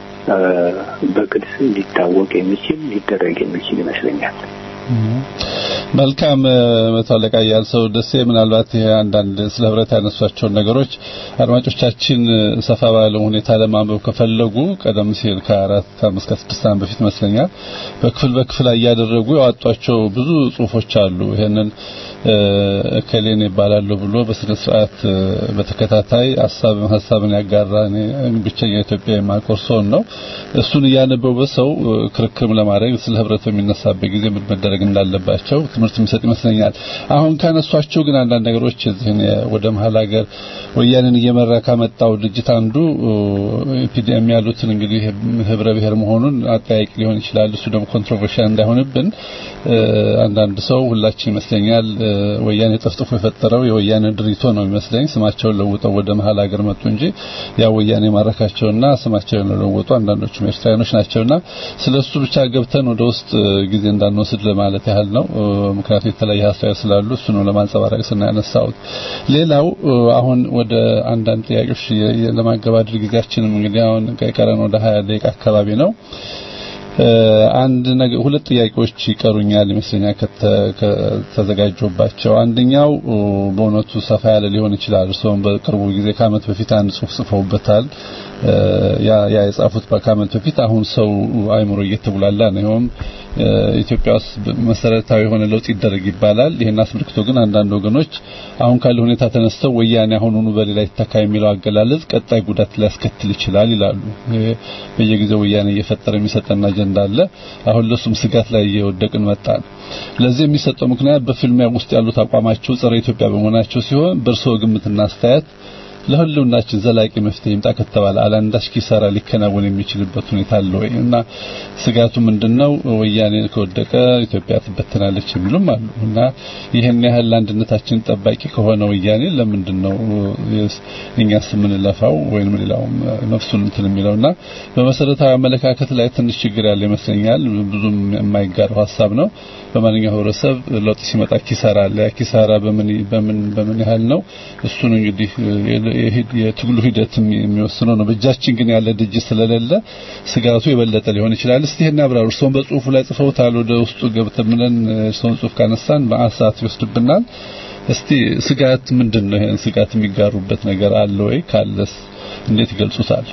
[SPEAKER 4] በግልጽ ሊታወቅ የሚችል ሊደረግ የሚችል ይመስለኛል።
[SPEAKER 3] መልካም መታለቃ ያልሰው ደሴ ምናልባት ይሄ አንዳንድ ስለ ህብረት ያነሷቸው ነገሮች አድማጮቻችን ሰፋ ባለ ሁኔታ ለማንበብ ከፈለጉ ቀደም ሲል ከአራት ከአምስት ከስድስት ዓመት በፊት መስለኛል በክፍል በክፍል ያያደረጉ ያወጧቸው ብዙ ጽሁፎች አሉ። ይሄንን ከሌን ይባላል ብሎ በስነ ስርዓት በተከታታይ ሐሳብ ሐሳብን ያጋራን ብቸኛ ኢትዮጵያ የማቆርሶን ነው። እሱን ያነበበ ሰው ክርክርም ለማድረግ ስለ ህብረት በሚነሳበት ጊዜ ምን መደረግ እንዳለባቸው ትምህርት የሚሰጥ ይመስለኛል። አሁን ካነሷቸው ግን አንዳንድ ነገሮች እዚህን ወደ መሐል ሀገር ወያኔን እየመራ ካመጣው ድርጅት አንዱ ፒዲኤም ያሉትን እንግዲህ ህብረ ብሔር መሆኑን አጠያቂ ሊሆን ይችላል። እሱ ደግሞ ኮንትሮቨርሻል እንዳይሆንብን አንዳንድ ሰው ሁላችን ይመስለኛል ወያኔ ጠፍጥፎ የፈጠረው የወያኔ ድሪቶ ነው ይመስለኝ ስማቸውን ለውጠው ወደ መሐል ሀገር መጡ እንጂ ያ ወያኔ ማረካቸውና ስማቸውን ለውጠው አንዳንዶቹ ኤርትራውያኖች ናቸውና ስለሱ ብቻ ገብተን ወደ ውስጥ ጊዜ እንዳንወስድ ለማለት ያህል ነው። ምክንያቱም የተለያየ ሐሳብ ስላሉ እሱ ነው ለማንጸባረቅ ስናነሳው። ሌላው አሁን ወደ አንዳንድ ጥያቄዎች ለማገባደድ ጊዜያችንም እንግዲህ አሁን ከቀረን ወደ ሀያ ደቂቃ አካባቢ ነው። አንድ ነገር ሁለት ጥያቄዎች ይቀሩኛል ይመስለኛል ከተዘጋጀውባቸው። አንደኛው በእውነቱ ሰፋ ያለ ሊሆን ይችላል። እርሶም በቅርቡ ጊዜ ከዓመት በፊት አንድ ጽሑፍ ጽፈውበታል። ያ ያ የጻፉት በዓመት በፊት አሁን ሰው አይምሮ እየተብላላ ነው። ኢትዮጵያ ውስጥ መሰረታዊ የሆነ ለውጥ ይደረግ ይባላል። ይሄን አስመልክቶ ግን አንዳንድ ወገኖች አሁን ካለ ሁኔታ ተነስተው ወያኔ አሁኑኑ በሌላ ይተካ የሚለው አገላለጽ ቀጣይ ጉዳት ሊያስከትል ይችላል ይላሉ። በየጊዜው ወያኔ እየፈጠረ የሚሰጠና አጀንዳ አለ። አሁን ለሱም ስጋት ላይ እየወደቅን መጣን። ለዚህ የሚሰጠው ምክንያት በፊልሚያ ውስጥ ያሉት አቋማቸው ጸረ ኢትዮጵያ በመሆናቸው ሲሆን በእርሶ ግምትና አስተያየት ለሁሉናችን ዘላቂ መፍትሄ ይምጣ ከተባለ አላንዳች ኪሳራ ሊከናወን የሚችልበት ሁኔታ አለ ወይ እና ስጋቱ ምንድነው? ወያኔ ከወደቀ ኢትዮጵያ ትበተናለች የሚሉም አሉ እና ይሄን ያህል አንድነታችን ጠባቂ ከሆነ ወያኔ ለምንድነው እኛስ ምን ለፋው ወይንም ሌላውም ነፍሱን እንትን የሚለውና በመሰረታዊ አመለካከት ላይ ትንሽ ችግር ያለ ይመስለኛል። ብዙም የማይጋራው ሐሳብ ነው። በማንኛው ህብረተሰብ ለውጥ ሲመጣ ኪሳራ አለ። ኪሳራ በምን በምን በምን ያህል ነው? እሱን እንግዲህ የትግሉ ሂደት የሚወስነው ነው። በእጃችን ግን ያለ ድጅ ስለሌለ ስጋቱ የበለጠ ሊሆን ይችላል። እስቲ እና አብራሩ እርሶም በጽሁፉ ላይ ጽፈውታል። ወደ ውስጡ ገብተን እርሶን ጽሁፍ ካነሳን በአሳት ይወስድብናል። እስቲ ስጋት ምንድነው? ይሄን ስጋት የሚጋሩበት ነገር አለ ወይ? ካለስ እንዴት ይገልጹታል?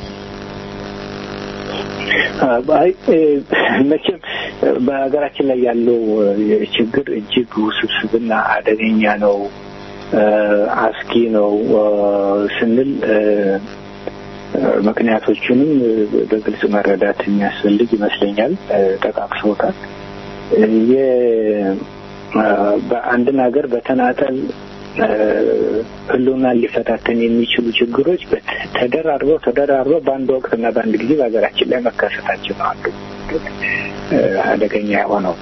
[SPEAKER 4] አይ መቼም በሀገራችን ላይ ያለው ችግር እጅግ ውስብስብና አደገኛ ነው፣ አስጊ ነው ስንል ምክንያቶቹንም በግልጽ መረዳት የሚያስፈልግ ይመስለኛል። ተቃቅሰውታል። የ በአንድ ነገር በተናጠል ህልውና ሊፈታተን የሚችሉ ችግሮች ተደራርበው ተደራርበው በአንድ ወቅትና በአንድ ጊዜ በሀገራችን ላይ መከሰታቸው ነው አንዱ አደገኛ የሆነው።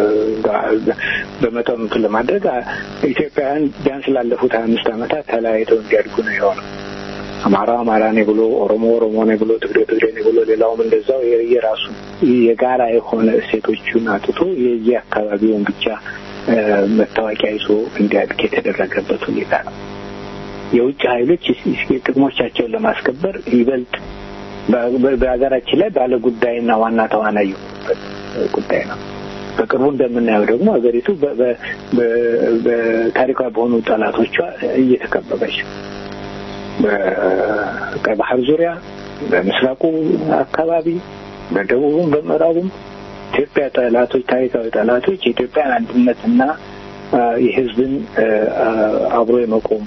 [SPEAKER 4] በመጠኑ ለማድረግ ኢትዮጵያውያን ቢያንስ ላለፉት ሀያ አምስት ዓመታት ተለያይተው እንዲያድጉ ነው የሆነው። አማራ አማራ ነው ብሎ፣ ኦሮሞ ኦሮሞ ነው ብሎ፣ ትግሬ ትግሬ ነው ብሎ፣ ሌላውም እንደዛው የራሱ የጋራ የሆነ እሴቶቹን አጥቶ የየአካባቢውን ብቻ መታወቂያ ይዞ እንዲያድግ የተደረገበት ሁኔታ ነው። የውጭ ኃይሎች ጥቅሞቻቸውን ለማስከበር ይበልጥ በሀገራችን ላይ ባለ ጉዳይና ዋና ተዋናይ የሆኑበት ጉዳይ ነው። በቅርቡ እንደምናየው ደግሞ ሀገሪቱ በታሪካዊ በሆኑ ጠላቶቿ እየተከበበች በቀይ ባህር ዙሪያ፣ በምስራቁ አካባቢ፣ በደቡቡም በምዕራቡም ኢትዮጵያ ጠላቶች ታሪካዊ ጠላቶች የኢትዮጵያ አንድነትና የሕዝብን አብሮ የመቆም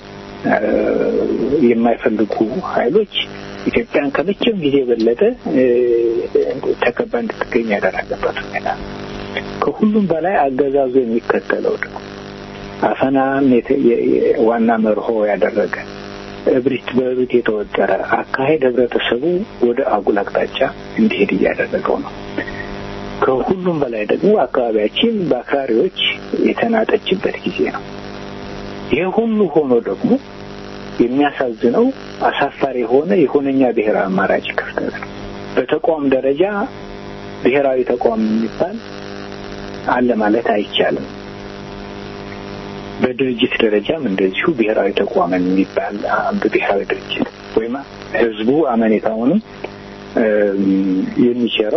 [SPEAKER 4] የማይፈልጉ ኃይሎች ኢትዮጵያን ከመቼም ጊዜ የበለጠ ተከባ እንድትገኝ ያደረገበት ሁኔታ። ከሁሉም በላይ አገዛዙ የሚከተለው ደግሞ አፈና ዋና መርሆ ያደረገ እብሪት በእብሪት የተወጠረ አካሄድ ህብረተሰቡ ወደ አጉል አቅጣጫ እንዲሄድ እያደረገው ነው። ከሁሉም በላይ ደግሞ አካባቢያችን በአክራሪዎች የተናጠችበት ጊዜ ነው። ይህ ሁሉ ሆኖ ደግሞ የሚያሳዝነው አሳፋሪ የሆነ የሆነኛ ብሔራዊ አማራጭ ክፍተት ነው። በተቋም ደረጃ ብሔራዊ ተቋም የሚባል አለ ማለት አይቻልም። በድርጅት ደረጃም እንደዚሁ ብሔራዊ ተቋም የሚባል አንድ ብሔራዊ ድርጅት ወይም ህዝቡ አመኔታውንም የሚሸረው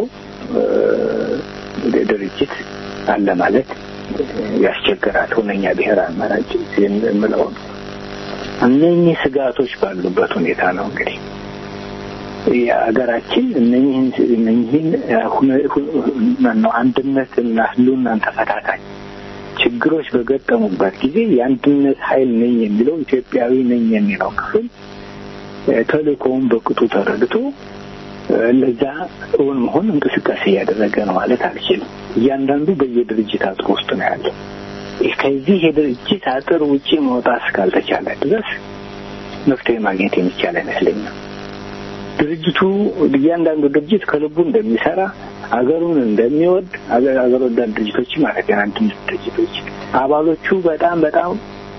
[SPEAKER 4] ድርጅት አለ ማለት ያስቸግራል። ሁነኛ ብሔራዊ አማራጭ የምለው እነኚህ ስጋቶች ባሉበት ሁኔታ ነው እንግዲህ የአገራችን እነኚህን እነኚህን ነው አንድነትና ህልውናን ተፈታታኝ ችግሮች በገጠሙበት ጊዜ የአንድነት ኃይል ነኝ የሚለው ኢትዮጵያዊ ነኝ የሚለው ክፍል ተልእኮውን በቅጡ ተረድቶ ለዛ እውን መሆን እንቅስቃሴ ያደረገ ነው ማለት አልችልም። እያንዳንዱ በየድርጅት አጥር ውስጥ ነው ያለው። ከዚህ የድርጅት አጥር ውጪ መውጣት እስካልተቻለ ድረስ መፍትሄ ማግኘት የሚቻል አይመስለኝም። ድርጅቱ እያንዳንዱ ድርጅት ከልቡ እንደሚሰራ አገሩን እንደሚወድ አገር ወዳድ ድርጅቶች ማለት ነው አንድ ድርጅቶች አባሎቹ በጣም በጣም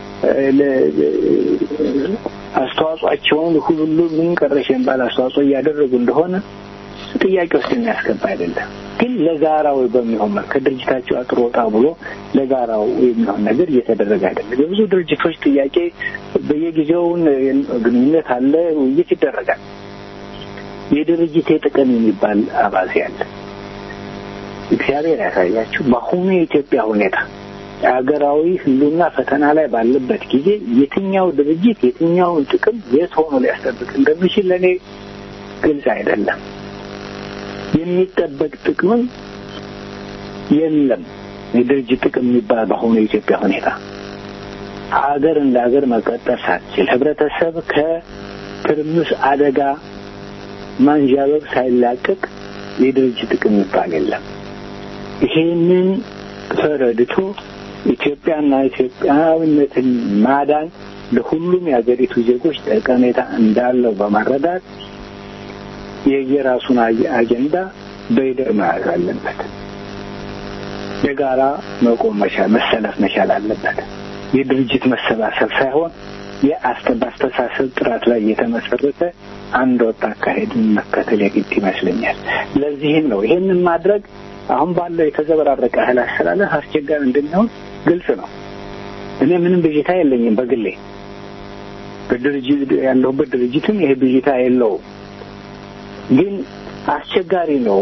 [SPEAKER 4] አስተዋጽኦአቸውን ሁሉ ምን ቀረሽን ባለ አስተዋጽኦ ያደረጉ እንደሆነ ጥያቄ ውስጥ የሚያስገባ አይደለም። ግን ለጋራው በሚሆን መልኩ ከድርጅታቸው አጥሮ ወጣ ብሎ ለጋራው የሚሆን ነገር እየተደረገ አይደለም። የብዙ ድርጅቶች ጥያቄ በየጊዜው ግንኙነት አለ፣ ውይይት ይደረጋል። የድርጅት ጥቅም የሚባል አባዜ አለ። እግዚአብሔር ያሳያችሁ በአሁኑ የኢትዮጵያ ሁኔታ አገራዊ ህልውና ፈተና ላይ ባለበት ጊዜ የትኛው ድርጅት የትኛውን ጥቅም የት ሆኖ ሊያስጠብቅ እንደሚችል ለኔ ግልጽ አይደለም። የሚጠበቅ ጥቅም የለም። የድርጅት ጥቅም የሚባል በአሁኑ የኢትዮጵያ ሁኔታ ሀገር እንደ ሀገር መቀጠል ሳትችል ህብረተሰብ ከትርምስ አደጋ ማንዣበብ ሳይላቀቅ የድርጅት ጥቅም የሚባል የለም። ይሄንን ተረድቶ ኢትዮጵያና ኢትዮጵያዊነትን ማዳን ለሁሉም የሀገሪቱ ዜጎች ጠቀሜታ እንዳለው በማረዳት የየራሱን አጀንዳ በይደር መያዝ አለበት። የጋራ መቆም መቻል መሰለፍ መቻል አለበት። የድርጅት መሰባሰብ ሳይሆን የአስተሳሰብ ጥራት ላይ የተመሰረተ አንድ ወጥ አካሄድን መከተል የግድ ይመስለኛል። ለዚህም ነው ይሄንን ማድረግ አሁን ባለው የተዘበራረቀ ኃይል አሰላለፍ አስቸጋሪ እንደሚሆን ግልጽ ነው። እኔ ምንም ብዥታ የለኝም በግሌ በድርጅት ያለሁበት ድርጅትም ይሄ ብዥታ የለው። ግን አስቸጋሪ ነው።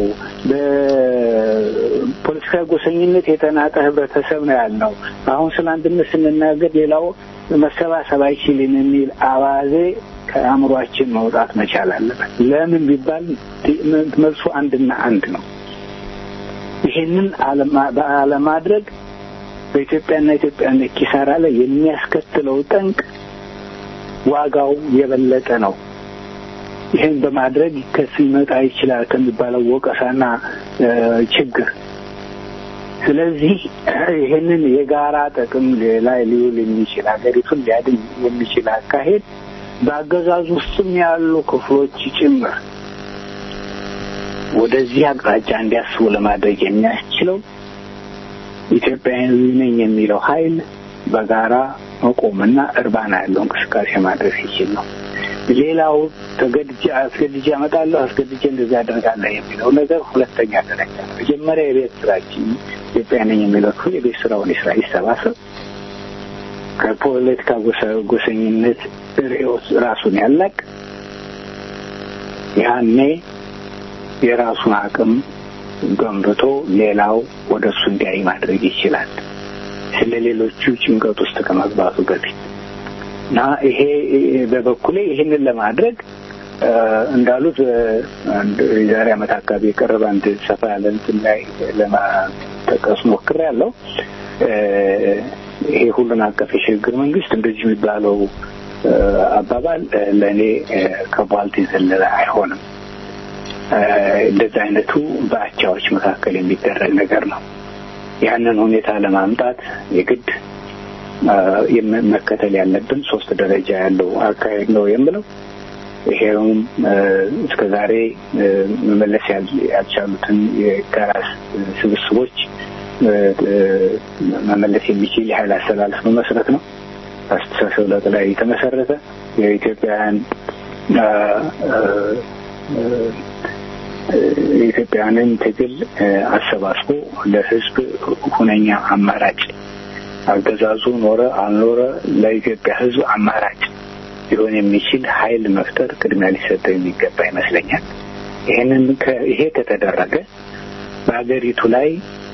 [SPEAKER 4] በፖለቲካዊ ጎሰኝነት የተናጠ ህብረተሰብ ነው ያለው። አሁን ስለ አንድነት ስንናገር ሌላው መሰባሰብ አይችልም የሚል አባዜ ከአእምሯችን መውጣት መቻል አለበት። ለምን ቢባል መልሱ አንድና አንድ ነው። ይሄንን አለማድረግ በኢትዮጵያና ኢትዮጵያነት ኪሳራ ላይ የሚያስከትለው ጠንቅ ዋጋው የበለጠ ነው። ይሄን በማድረግ ከሲመጣ ይችላል ከሚባለው ወቀሳና ችግር ስለዚህ ይሄንን የጋራ ጥቅም ላይ ሊውል የሚችል ሀገሪቱን ሊያድን የሚችል አካሄድ በአገዛዙ ውስጥም ያሉ ክፍሎች ጭምር ወደዚህ አቅጣጫ እንዲያስቡ ለማድረግ የሚያስችለው ኢትዮጵያዊ ነኝ የሚለው ኃይል በጋራ መቆምና እርባና ያለው እንቅስቃሴ ማድረግ ሲችል ነው። ሌላው ተገድጄ አስገድጄ አመጣለሁ አስገድጄ እንደዚህ አደርጋለሁ የሚለው ነገር ሁለተኛ ደረጃ ነው። መጀመሪያ የቤት ስራችን ኢትዮጵያ ነኝ የሚለው የቤት ስራውን ይስራ፣ ይሰባሰብ፣ ከፖለቲካ ጎሰኝነት ርዕዮት ራሱን ያላቅ፣ ያኔ የራሱን አቅም ገንብቶ ሌላው ወደሱ እንዲያይ ማድረግ ይችላል ስለሌሎቹ ጭንቀት ውስጥ ከመግባቱ በፊት እና ይሄ በበኩሌ ይሄንን ለማድረግ እንዳሉት ዛሬ አመት አካባቢ የቀረበ አንድ ሰፋ ያለ እንትን ላይ ለማጠቀስ ሞክሬያለሁ። ይሄ ሁሉን አቀፍ የሽግግር መንግስት እንደዚህ የሚባለው አባባል ለእኔ ከቧልት የዘለለ አይሆንም። እንደዚህ አይነቱ በአቻዎች መካከል የሚደረግ ነገር ነው። ያንን ሁኔታ ለማምጣት የግድ መከተል ያለብን ሶስት ደረጃ ያለው አካሄድ ነው የምለው። ይሄውም እስከዛሬ መመለስ ያልቻሉትን የጋራስ ስብስቦች መመለስ የሚችል የኃይል አሰላለፍ መመስረት ነው። አስተሳሰብ ላይ የተመሰረተ የኢትዮጵያን የኢትዮጵያንን ትግል አሰባስቦ ለህዝብ ሁነኛ አማራጭ አገዛዙ ኖረ አልኖረ ለኢትዮጵያ ሕዝብ አማራጭ ሊሆን የሚችል ኃይል መፍጠር ቅድሚያ ሊሰጠው የሚገባ ይመስለኛል። ይሄንን ይሄ ከተደረገ በአገሪቱ ላይ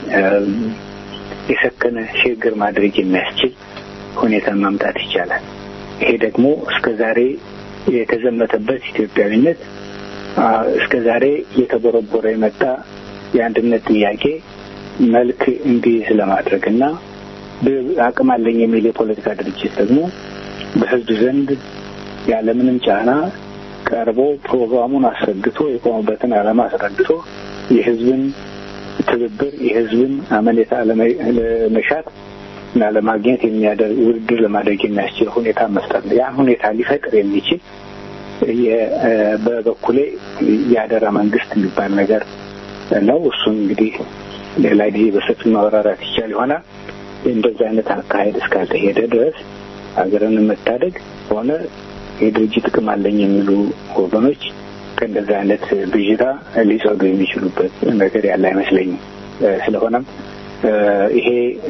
[SPEAKER 4] የሰከነ ሽግግር ማድረግ የሚያስችል ሁኔታ ማምጣት ይቻላል። ይሄ ደግሞ እስከዛሬ የተዘመተበት ኢትዮጵያዊነት እስከዛሬ የተቦረቦረ የመጣ የአንድነት ጥያቄ መልክ እንዲይዝ ለማድረግና አቅም አለኝ የሚል የፖለቲካ ድርጅት ደግሞ በህዝብ ዘንድ ያለምንም ጫና ቀርቦ ፕሮግራሙን አስረድቶ የቆመበትን ዓላማ አስረድቶ የህዝብን ትብብር የህዝብን አመኔታ ለመሻት እና ለማግኘት የሚያደርግ ውድድር ለማድረግ የሚያስችል ሁኔታ መፍጠር ነው። ያ ሁኔታ ሊፈጥር የሚችል በበኩሌ ያደራ መንግስት የሚባል ነገር ነው። እሱን እንግዲህ ሌላ ጊዜ በሰፊው ማብራራት ይቻል ይሆናል። እንደዚህ አይነት አካሄድ እስካልተሄደ ድረስ ሀገርን መታደግ ሆነ የድርጅት ጥቅም አለኝ የሚሉ ወገኖች ከእንደዚህ አይነት ብዥታ ሊጸዱ የሚችሉበት ነገር ያለ አይመስለኝም። ስለሆነም ይሄ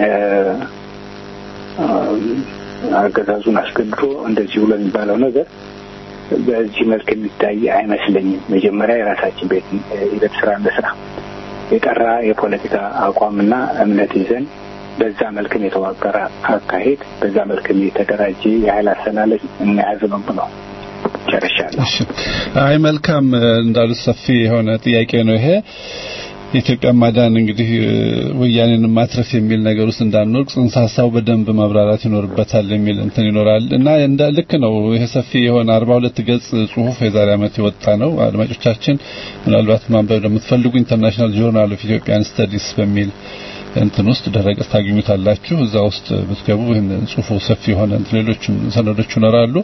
[SPEAKER 4] አገዛዙን አስገድዶ እንደዚህ ብሎ የሚባለው ነገር በዚህ መልክ የሚታይ አይመስለኝም። መጀመሪያ የራሳችን ቤት የቤት ስራ እንስራ፣ የጠራ የፖለቲካ አቋምና እምነት ይዘን በዛ መልክ የተዋቀረ አካሄድ በዛ መልክ የተደራጀ የኃይል አሰላለፍ እናያዝ ነው ነው ጨርሻለሁ።
[SPEAKER 3] እሺ፣ አይ መልካም እንዳሉት ሰፊ የሆነ ጥያቄ ነው ይሄ። ኢትዮጵያ ማዳን እንግዲህ ወያኔን ማትረፍ የሚል ነገር ውስጥ እንዳንወርቅ ጽንሰ ሐሳቡ በደንብ ማብራራት ይኖርበታል የሚል እንትን ይኖራል እና እንደ ልክ ነው። ይሄ ሰፊ የሆነ አርባ ሁለት ገጽ ጽሁፍ የዛሬ ዓመት የወጣ ነው። አድማጮቻችን ምናልባት ማንበብ ለምትፈልጉ ኢንተርናሽናል ጆርናል ኦፍ ኢትዮጵያን ስተዲስ በሚል እንትን ውስጥ ደረቀስ ታገኙታላችሁ። እዛ ውስጥ ብትገቡ ይሄን ጽሁፉ ሰፊ የሆነ ሌሎችም ሰነዶች ይኖራሉ።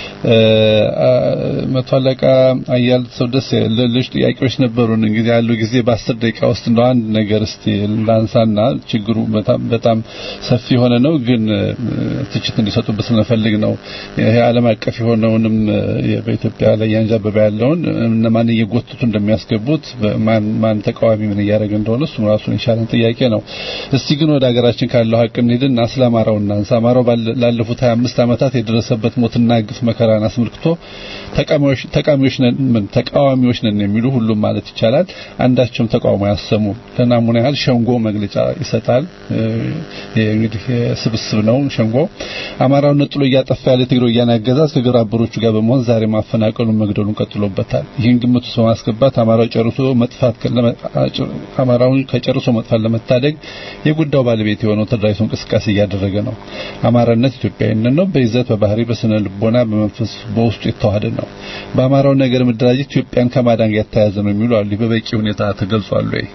[SPEAKER 3] መቶ አለቃ አያል ሰው ደስ ለልጅ ጥያቄዎች ነበሩን። እንግዲህ ያለው ጊዜ በአስር ደቂቃ ውስጥ እንደው አንድ ነገር እስቲ ላንሳና ችግሩ በጣም በጣም ሰፊ የሆነ ነው፣ ግን ትችት እንዲሰጡበት ስለፈልግ ነው። ይሄ ዓለም አቀፍ የሆነውንም በኢትዮጵያ ላይ ያንጃበበ ያለውን እነማን እየጎተቱ እንደሚያስገቡት ማን ማን ተቃዋሚ ምን እያደረገ እንደሆነ እሱ ራሱን የቻለ ጥያቄ ነው። እስቲ ግን ወደ ሀገራችን ካለው ሀቅ እንሂድና አስላማራውና አንሳማራው ላለፉት ሀያ አምስት ዓመታት የደረሰበት ሞትና ግፍ መከራን አስመልክቶ ተቃዋሚዎች ተቃዋሚዎች ነን ምን ተቃዋሚዎች ነን የሚሉ ሁሉም ማለት ይቻላል አንዳቸውም ተቃውሞ ያሰሙ። ለናሙና ያህል ሸንጎ መግለጫ ይሰጣል። እንግዲህ ስብስብ ነው ሸንጎ። አማራውን ነጥሎ እያጠፋ ያለ ትግሮ ያናገዛዝ ከግብረ አበሮቹ ጋር በመሆን ዛሬ ማፈናቀሉን መግደሉን ቀጥሎበታል። ይህን ግምት ውስጥ በማስገባት አማራው ጨርሶ መጥፋት አማራውን ከጨርሶ መጥፋት ለመታደግ የጉዳዩ ባለቤት የሆነው ተደራጅቶ እንቅስቃሴ እያደረገ ነው። አማራነት ኢትዮጵያዊነት ነው። በይዘት በባህሪ በስነ ልቦና በመንፈስ በውስጡ የተዋሃደ ነው። በአማራው ነገር መደራጀት ኢትዮጵያን ከማዳን ጋር የተያያዘ ነው የሚሉ አሉ። በበቂ ሁኔታ ተገልጿል ወይ?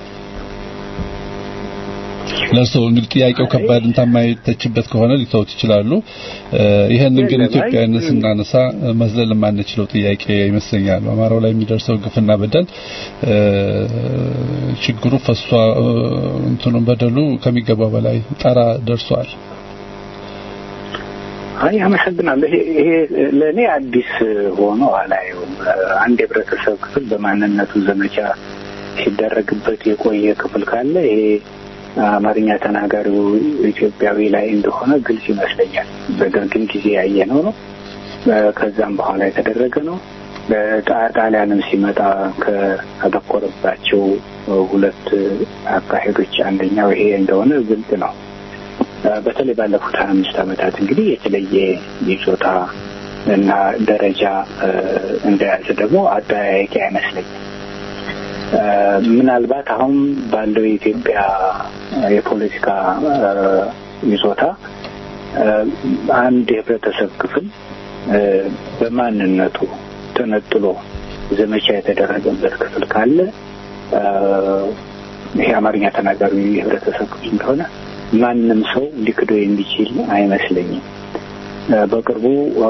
[SPEAKER 3] ለሰው እንግዲህ ጥያቄው ከባድ እንታማይተችበት ከሆነ ሊተውት ይችላሉ። ይሄንን ግን ኢትዮጵያዊነት ስናነሳ መዝለል የማንችለው ጥያቄ ይመስለኛል። አማራው ላይ የሚደርሰው ግፍና በደል ችግሩ ፈሷ እንትኑ በደሉ ከሚገባው በላይ ጣራ ደርሷል።
[SPEAKER 4] አይ አመሰግናለሁ። ይሄ ለኔ አዲስ ሆኖ አላየውም። አንድ የህብረተሰብ ክፍል በማንነቱ ዘመቻ ሲደረግበት የቆየ ክፍል ካለ ይሄ አማርኛ ተናጋሪው ኢትዮጵያዊ ላይ እንደሆነ ግልጽ ይመስለኛል። በደርግም ጊዜ ያየነው ነው። ከዛም በኋላ የተደረገ ነው። በጣሊያንም ሲመጣ ከአተኮረባቸው ሁለት አካሄዶች አንደኛው ይሄ እንደሆነ ግልጽ ነው። በተለይ ባለፉት አምስት ዓመታት እንግዲህ የተለየ ይዞታ እና ደረጃ እንደያዘ ደግሞ አጠያያቂ አይመስለኝም። ምናልባት አሁን ባለው የኢትዮጵያ የፖለቲካ ይዞታ አንድ የህብረተሰብ ክፍል በማንነቱ ተነጥሎ ዘመቻ የተደረገበት ክፍል ካለ ይሄ አማርኛ ተናጋሪ የህብረተሰብ ክፍል እንደሆነ ማንም ሰው ሊክደው የሚችል አይመስለኝም። በቅርቡ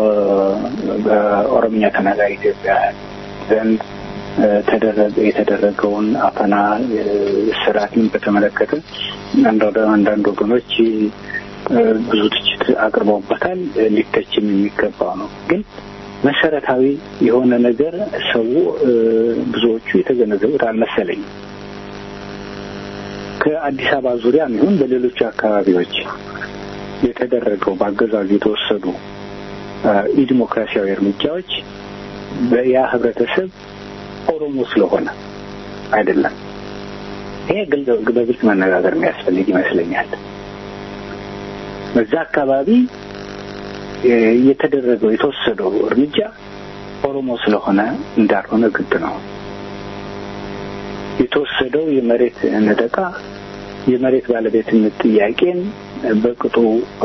[SPEAKER 4] በኦሮምኛ ተናጋሪ ኢትዮጵያ ዘንድ ተደረገ የተደረገውን አፈና ስርዓትን በተመለከተ አንዳንድ ወገኖች ብዙ ትችት አቅርበውበታል። ሊተችም የሚገባው ነው። ግን መሰረታዊ የሆነ ነገር ሰው ብዙዎቹ የተገነዘቡት አልመሰለኝም። ከአዲስ አበባ ዙሪያ ይሁን በሌሎች አካባቢዎች የተደረገው ባገዛዙ የተወሰዱ ኢዲሞክራሲያዊ እርምጃዎች በያ ህብረተሰብ ኦሮሞ ስለሆነ አይደለም። ይሄ ግልጽ መነጋገር የሚያስፈልግ ይመስለኛል። በዛ አካባቢ የተደረገው የተወሰደው እርምጃ ኦሮሞ ስለሆነ እንዳልሆነ ግድ ነው። የተወሰደው የመሬት ነጠቃ የመሬት ባለቤትነት ጥያቄን በቅጡ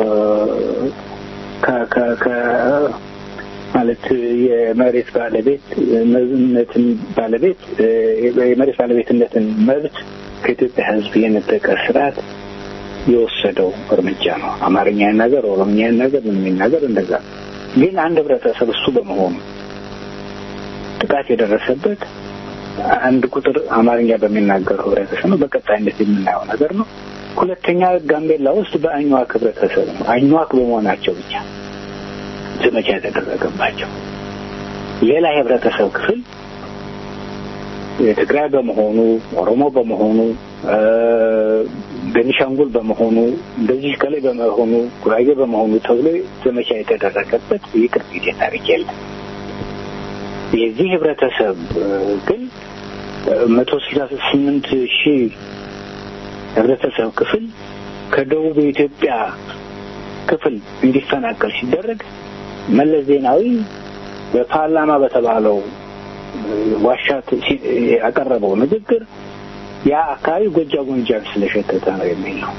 [SPEAKER 4] ከ ከ ከ ማለት የመሬት ባለቤት መብትነትን ባለቤት የመሬት ባለቤትነትን መብት ከኢትዮጵያ ሕዝብ የነጠቀ ስርዓት የወሰደው እርምጃ ነው። አማርኛ ነገር ኦሮምኛ ነገር ምን ነገር እንደዛ ግን አንድ ህብረተሰብ እሱ በመሆኑ ጥቃት የደረሰበት አንድ ቁጥር አማርኛ በሚናገር ህብረተሰብ ነው በቀጣይነት የምናየው ነገር ነው። ሁለተኛ ጋምቤላ ውስጥ በአኝዋክ ህብረተሰብ ነው። አኝዋክ በመሆናቸው ብቻ ዘመቻ የተደረገባቸው ሌላ የህብረተሰብ ክፍል የትግራይ በመሆኑ ኦሮሞ በመሆኑ ቤኒሻንጉል በመሆኑ እንደዚህ ከላይ በመሆኑ ጉራጌ በመሆኑ ተብሎ ዘመቻ የተደረገበት ይቅርብ ታሪክ የለም። የዚህ ህብረተሰብ ግን መቶ ስልሳ ስምንት ሺህ ህብረተሰብ ክፍል ከደቡብ ኢትዮጵያ ክፍል እንዲፈናቀል ሲደረግ መለስ ዜናዊ በፓርላማ በተባለው ዋሻት ያቀረበው ንግግር ያ አካባቢ ጎጃ ጎንጃም ስለሸተተ ነው የሚለው።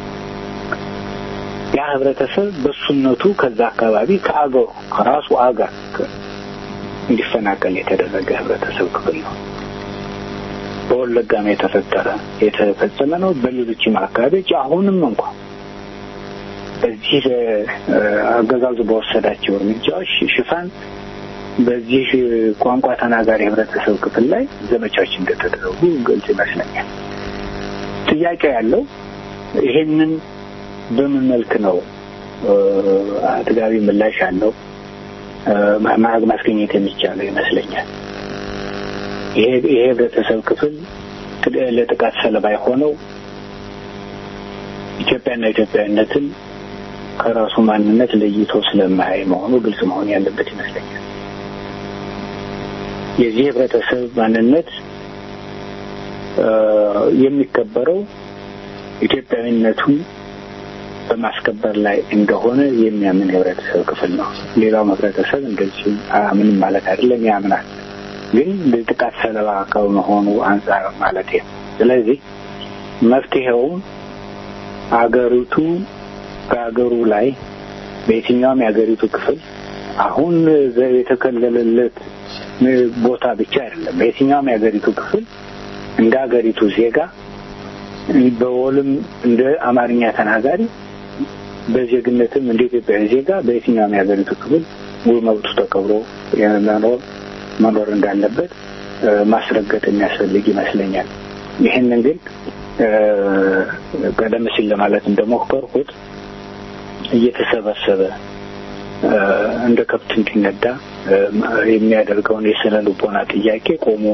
[SPEAKER 4] ያ ህብረተሰብ በሱነቱ ከዛ አካባቢ ከአገሩ ከራሱ አገር እንዲፈናቀል የተደረገ ህብረተሰብ ክፍል ነው። በወለጋም የተፈጠረ የተፈጸመ ነው። በሌሎችም አካባቢዎች አሁንም እንኳን በዚህ አገዛዙ በወሰዳቸው እርምጃዎች ሽፋን በዚህ ቋንቋ ተናጋሪ ህብረተሰብ ክፍል ላይ ዘመቻዎች እንደተደረጉ ግልጽ ይመስለኛል። ጥያቄ ያለው ይሄንን በምን መልክ ነው አጥጋቢ ምላሽ ያለው ማማግ ማስገኘት የሚቻለው ይመስለኛል። ይሄ ይሄ ህብረተሰብ ክፍል ለጥቃት ሰለባ የሆነው ኢትዮጵያና ኢትዮጵያዊነትን ከራሱ ማንነት ለይቶ ስለማያይ መሆኑ ግልጽ መሆን ያለበት ይመስለኛል። የዚህ ህብረተሰብ ማንነት የሚከበረው ኢትዮጵያዊነቱን በማስከበር ላይ እንደሆነ የሚያምን ህብረተሰብ ክፍል ነው። ሌላው ህብረተሰብ እንደዚህ ምንም ማለት አይደለም ያምናል፣ ግን ለጥቃት ሰለባ ከመሆኑ አንፃር ማለት ነው። ስለዚህ መፍትሄው አገሪቱ ከአገሩ ላይ በየትኛውም የአገሪቱ ክፍል አሁን የተከለለለት ቦታ ብቻ አይደለም። በየትኛውም የአገሪቱ ክፍል እንደ አገሪቱ ዜጋ በወልም እንደ አማርኛ ተናጋሪ በዜግነትም እንደ ኢትዮጵያዊ ዜጋ በየትኛውም የአገሪቱ ክፍል ሙሉ መብቱ ተከብሮ የመኖር መኖር እንዳለበት ማስረገጥ የሚያስፈልግ ይመስለኛል። ይሄንን ግን ቀደም ሲል ለማለት እንደሞከርኩት እየተሰበሰበ እንደ ከብት እንዲነዳ የሚያደርገውን የስነ ልቦና ጥያቄ ቆሞ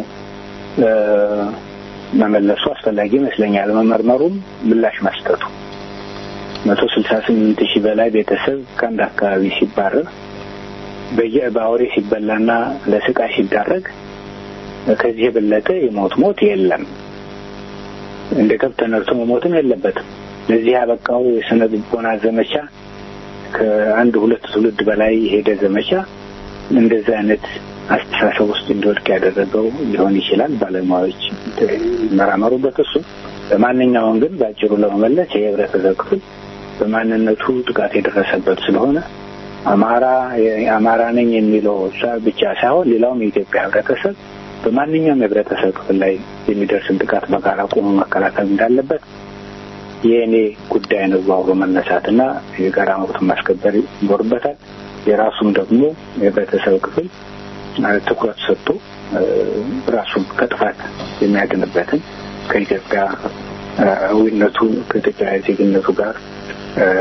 [SPEAKER 4] መመለሱ አስፈላጊ ይመስለኛል። መመርመሩም ምላሽ መስጠቱ መቶ ስልሳ ስምንት ሺህ በላይ ቤተሰብ ከአንድ አካባቢ ሲባረር በየባውሬ ሲበላና ለስቃይ ሲዳረግ ከዚህ የበለጠ የሞት ሞት የለም። እንደ ከብት ተነርቶ መሞትም የለበትም። ለዚህ ያበቃው የስነ ልቦና ዘመቻ ከአንድ ሁለት ትውልድ በላይ የሄደ ዘመቻ እንደዚህ አይነት አስተሳሰብ ውስጥ እንዲወድቅ ያደረገው ሊሆን ይችላል። ባለሙያዎች መራመሩበት እሱ በማንኛውም ግን ባጭሩ ለመመለስ የህብረተሰብ ክፍል በማንነቱ ጥቃት የደረሰበት ስለሆነ አማራ የአማራ ነኝ የሚለው ብቻ ሳይሆን ሌላውም የኢትዮጵያ ህብረተሰብ በማንኛውም የህብረተሰብ ክፍል ላይ የሚደርስን ጥቃት በጋራ ቆሞ መከላከል እንዳለበት የኔ ጉዳይ ነው አብሮ መነሳትና የጋራ መብት ማስከበር ይኖርበታል። የራሱም ደግሞ የህብረተሰብ ክፍል ትኩረት ሰጥቶ ራሱን ከጥፋት የሚያድንበትን ከኢትዮጵያ ዊነቱ ከኢትዮጵያ ዜግነቱ ጋር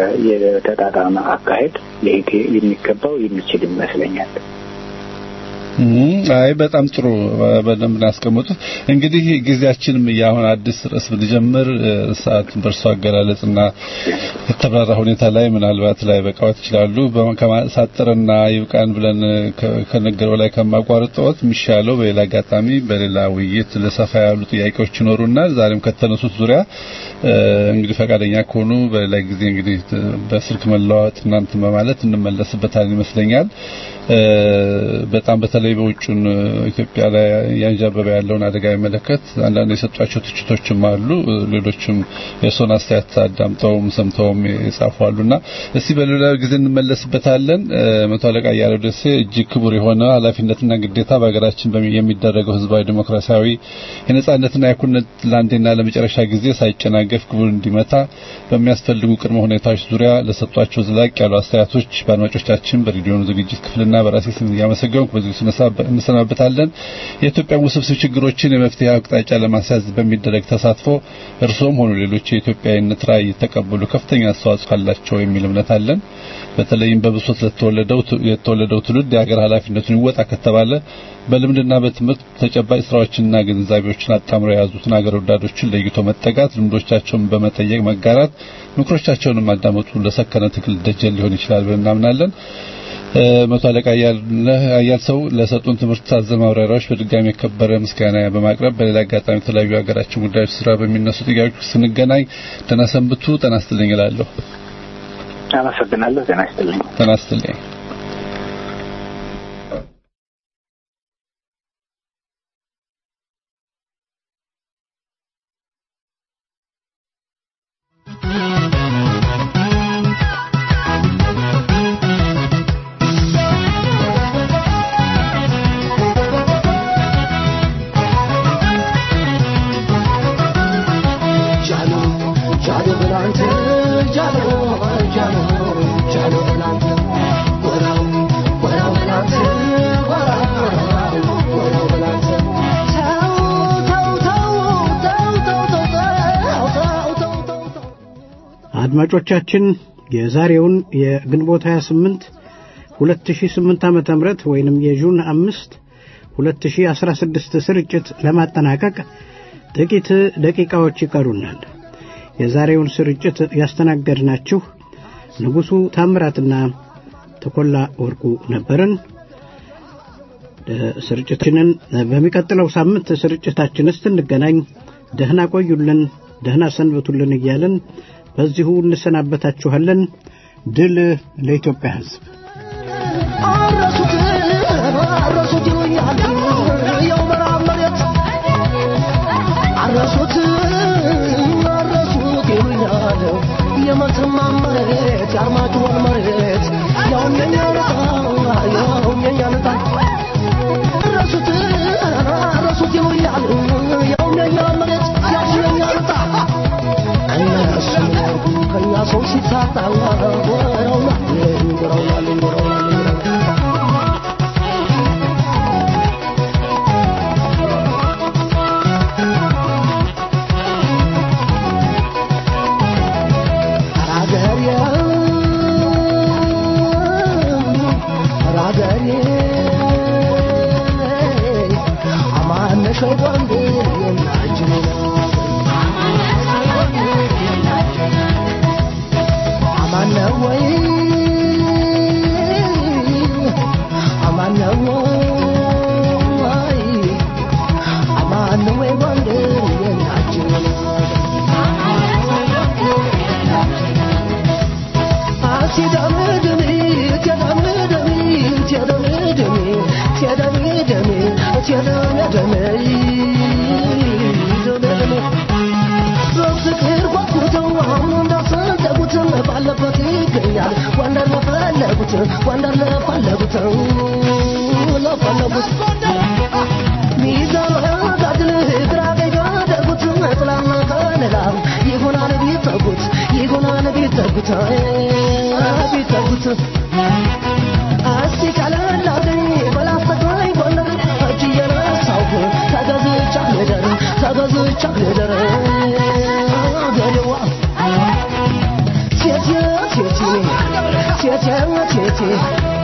[SPEAKER 4] የተጣጣመ አካሄድ ለይቴ የሚገባው የሚችል ይመስለኛል።
[SPEAKER 3] አይ በጣም ጥሩ በደንብ ያስቀምጡት እንግዲህ ጊዜያችንም ያሁን አዲስ ርዕስ ብንጀምር ሰዓት በርሶ አገላለጽና ተብራራ ሁኔታ ላይ ምናልባት ላይ በቃውት ይችላሉ በከማሳጠርና ይብቃን ብለን ከነገረው ላይ ከማቋርጠውት የሚሻለው በሌላ አጋጣሚ በሌላ ውይይት ለሰፋ ያሉ ጥያቄዎች ይኖሩና ዛሬም ከተነሱት ዙሪያ እንግዲህ ፈቃደኛ ከሆኑ በሌላ ጊዜ እንግዲህ በስልክ መለዋወጥ እናንተ በማለት እንመለስበታለን ይመስለኛል በጣም በተለይ በውጭን ኢትዮጵያ ላይ ያንጃበበ ያለውን አደጋ ይመለከት አንዳንድ የሰጧቸው ትችቶችም አሉ ሌሎችም የሶና አስተያየት አዳምጠውም ሰምተውም ይጻፋሉና እስቲ በሌላ ጊዜ እንመለስበታለን መቶ አለቃ ያለው ደሴ እጅግ ክቡር የሆነ ኃላፊነትና ግዴታ በአገራችን የሚደረገው ህዝባዊ ዲሞክራሲያዊ የነጻነትና የእኩልነት ላንዴና ለመጨረሻ ጊዜ ሳይጨናገፍ ክቡር እንዲመታ በሚያስፈልጉ ቅድመ ሁኔታዎች ዙሪያ ለሰጧቸው ዝላቅ ያሉ አስተያየቶች በአድማጮቻችን በሬዲዮ ዝግጅት ክፍልና በራሴ ስም ያመሰግናለሁ በዚህ እንሰናበታለን የኢትዮጵያ ውስብስብ ችግሮችን የመፍትሄ አቅጣጫ ለማስያዝ በሚደረግ ተሳትፎ እርሶም ሆኑ ሌሎች የኢትዮጵያዊነት ራዕይ ተቀበሉ ከፍተኛ አስተዋጽኦ አላቸው የሚል እምነት አለን በተለይም በብሶት ለተወለደው የተወለደው ትውልድ የሀገር ኃላፊነቱን ይወጣ ከተባለ በልምድና በትምህርት ተጨባጭ ስራዎችንና ግንዛቤዎችን አጣምረው የያዙትን ሀገር ወዳዶችን ለይቶ መጠጋት ልምዶቻቸውን በመጠየቅ መጋራት ምክሮቻቸውን ማዳመጡ ለሰከነ ትክል ደጀል ሊሆን ይችላል ብለን እናምናለን መቶ አለቃ አያል ሰው ለሰጡን ትምህርት ታዘብ ማብራሪያዎች በድጋሚ የከበረ ምስጋና በማቅረብ በሌላ አጋጣሚ የተለያዩ ሀገራችን ጉዳዮች ስራ በሚነሱ ጥያቄዎች ስንገናኝ ተናሰንብቱ ተናስተልኝ እላለሁ
[SPEAKER 4] አመሰግናለሁ ተናስተልኝ
[SPEAKER 3] ተናስተልኝ
[SPEAKER 2] አድማጮቻችን የዛሬውን የግንቦት ሃያ ስምንት ሁለት ሺህ ስምንት ዓመተ ምህረት ወይንም የጁን አምስት ሁለት ሺህ አስራ ስድስት ስርጭት ለማጠናቀቅ ጥቂት ደቂቃዎች ይቀሩናል የዛሬውን ስርጭት ያስተናገድናችሁ ንጉሱ ታምራትና ተኮላ ወርቁ ነበርን ስርጭታችንን በሚቀጥለው ሳምንት ስርጭታችን እንገናኝ ደህና ቆዩልን ደህና ሰንብቱልን እያልን በዚሁ እንሰናበታችኋለን ድል ለኢትዮጵያ ሕዝብ
[SPEAKER 5] አረሱት አረሱት ይሉኛል ያው መራመሬት አረሱት አረሱት ይሉኛል የመተማ መሬት ያርማጭሆን መሬት ያው የኛ ያው የኛ ነጣ አረሱት አረሱት ይሉኛል ያው የኛ መሬት ያው የኛ ነጣ እነሱ ከኛ ሰው ሲታጣላ ወራውና ወራውና ወራውና Wonder love, I love it, love, I love it. Mizan, God, Grave, God, good to my plan, you're gonna be so good, you're gonna be so good, be so good. I see color, loving, but after I wonder, a dear, so good, Tagazu chocolate, Tagazu chocolate, very well. Tietie, tietie, tietie, tietie.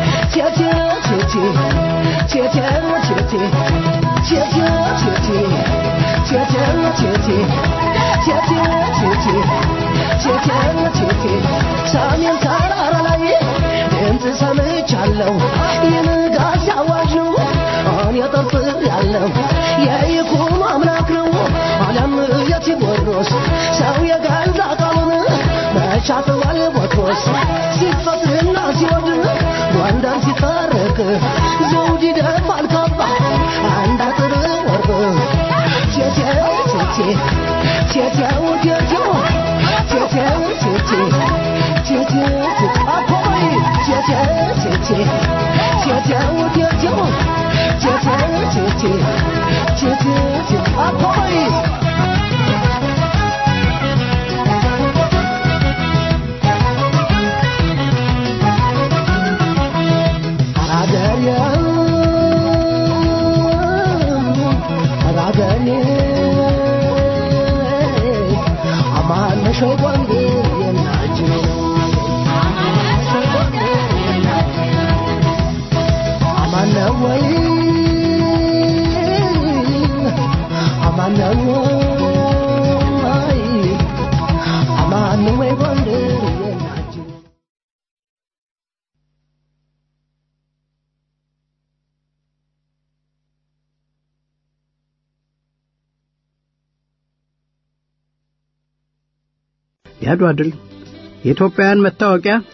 [SPEAKER 5] ሰሜን ተራራ ላይ ድምፅ ሰምቻለሁ የንጋት አዋጅ ነው አሁን የጠርጥር ያለው የይኩኖ አምላክ ነው ዓለም የቴዎድሮስ ሰው የገዛ ቃሉን መቻተዋል ቦትሮስ ሲፈጥርና ሲወድ ወንዳን ሲፈርቅ ዘውድ ይደፋል ካባ አንድ አጥር ወርቅ ቴቴው ቴቴ ቴቴው ቴቴው ቴቴው ቴቴ ቴቴው አፖይ ቴቴው ቴቴ ቴቴው ቴቴው ቴቴው ቴቴ ቴቴው አፖይ
[SPEAKER 2] ያድዋ ድል የኢትዮጵያውያን መታወቂያ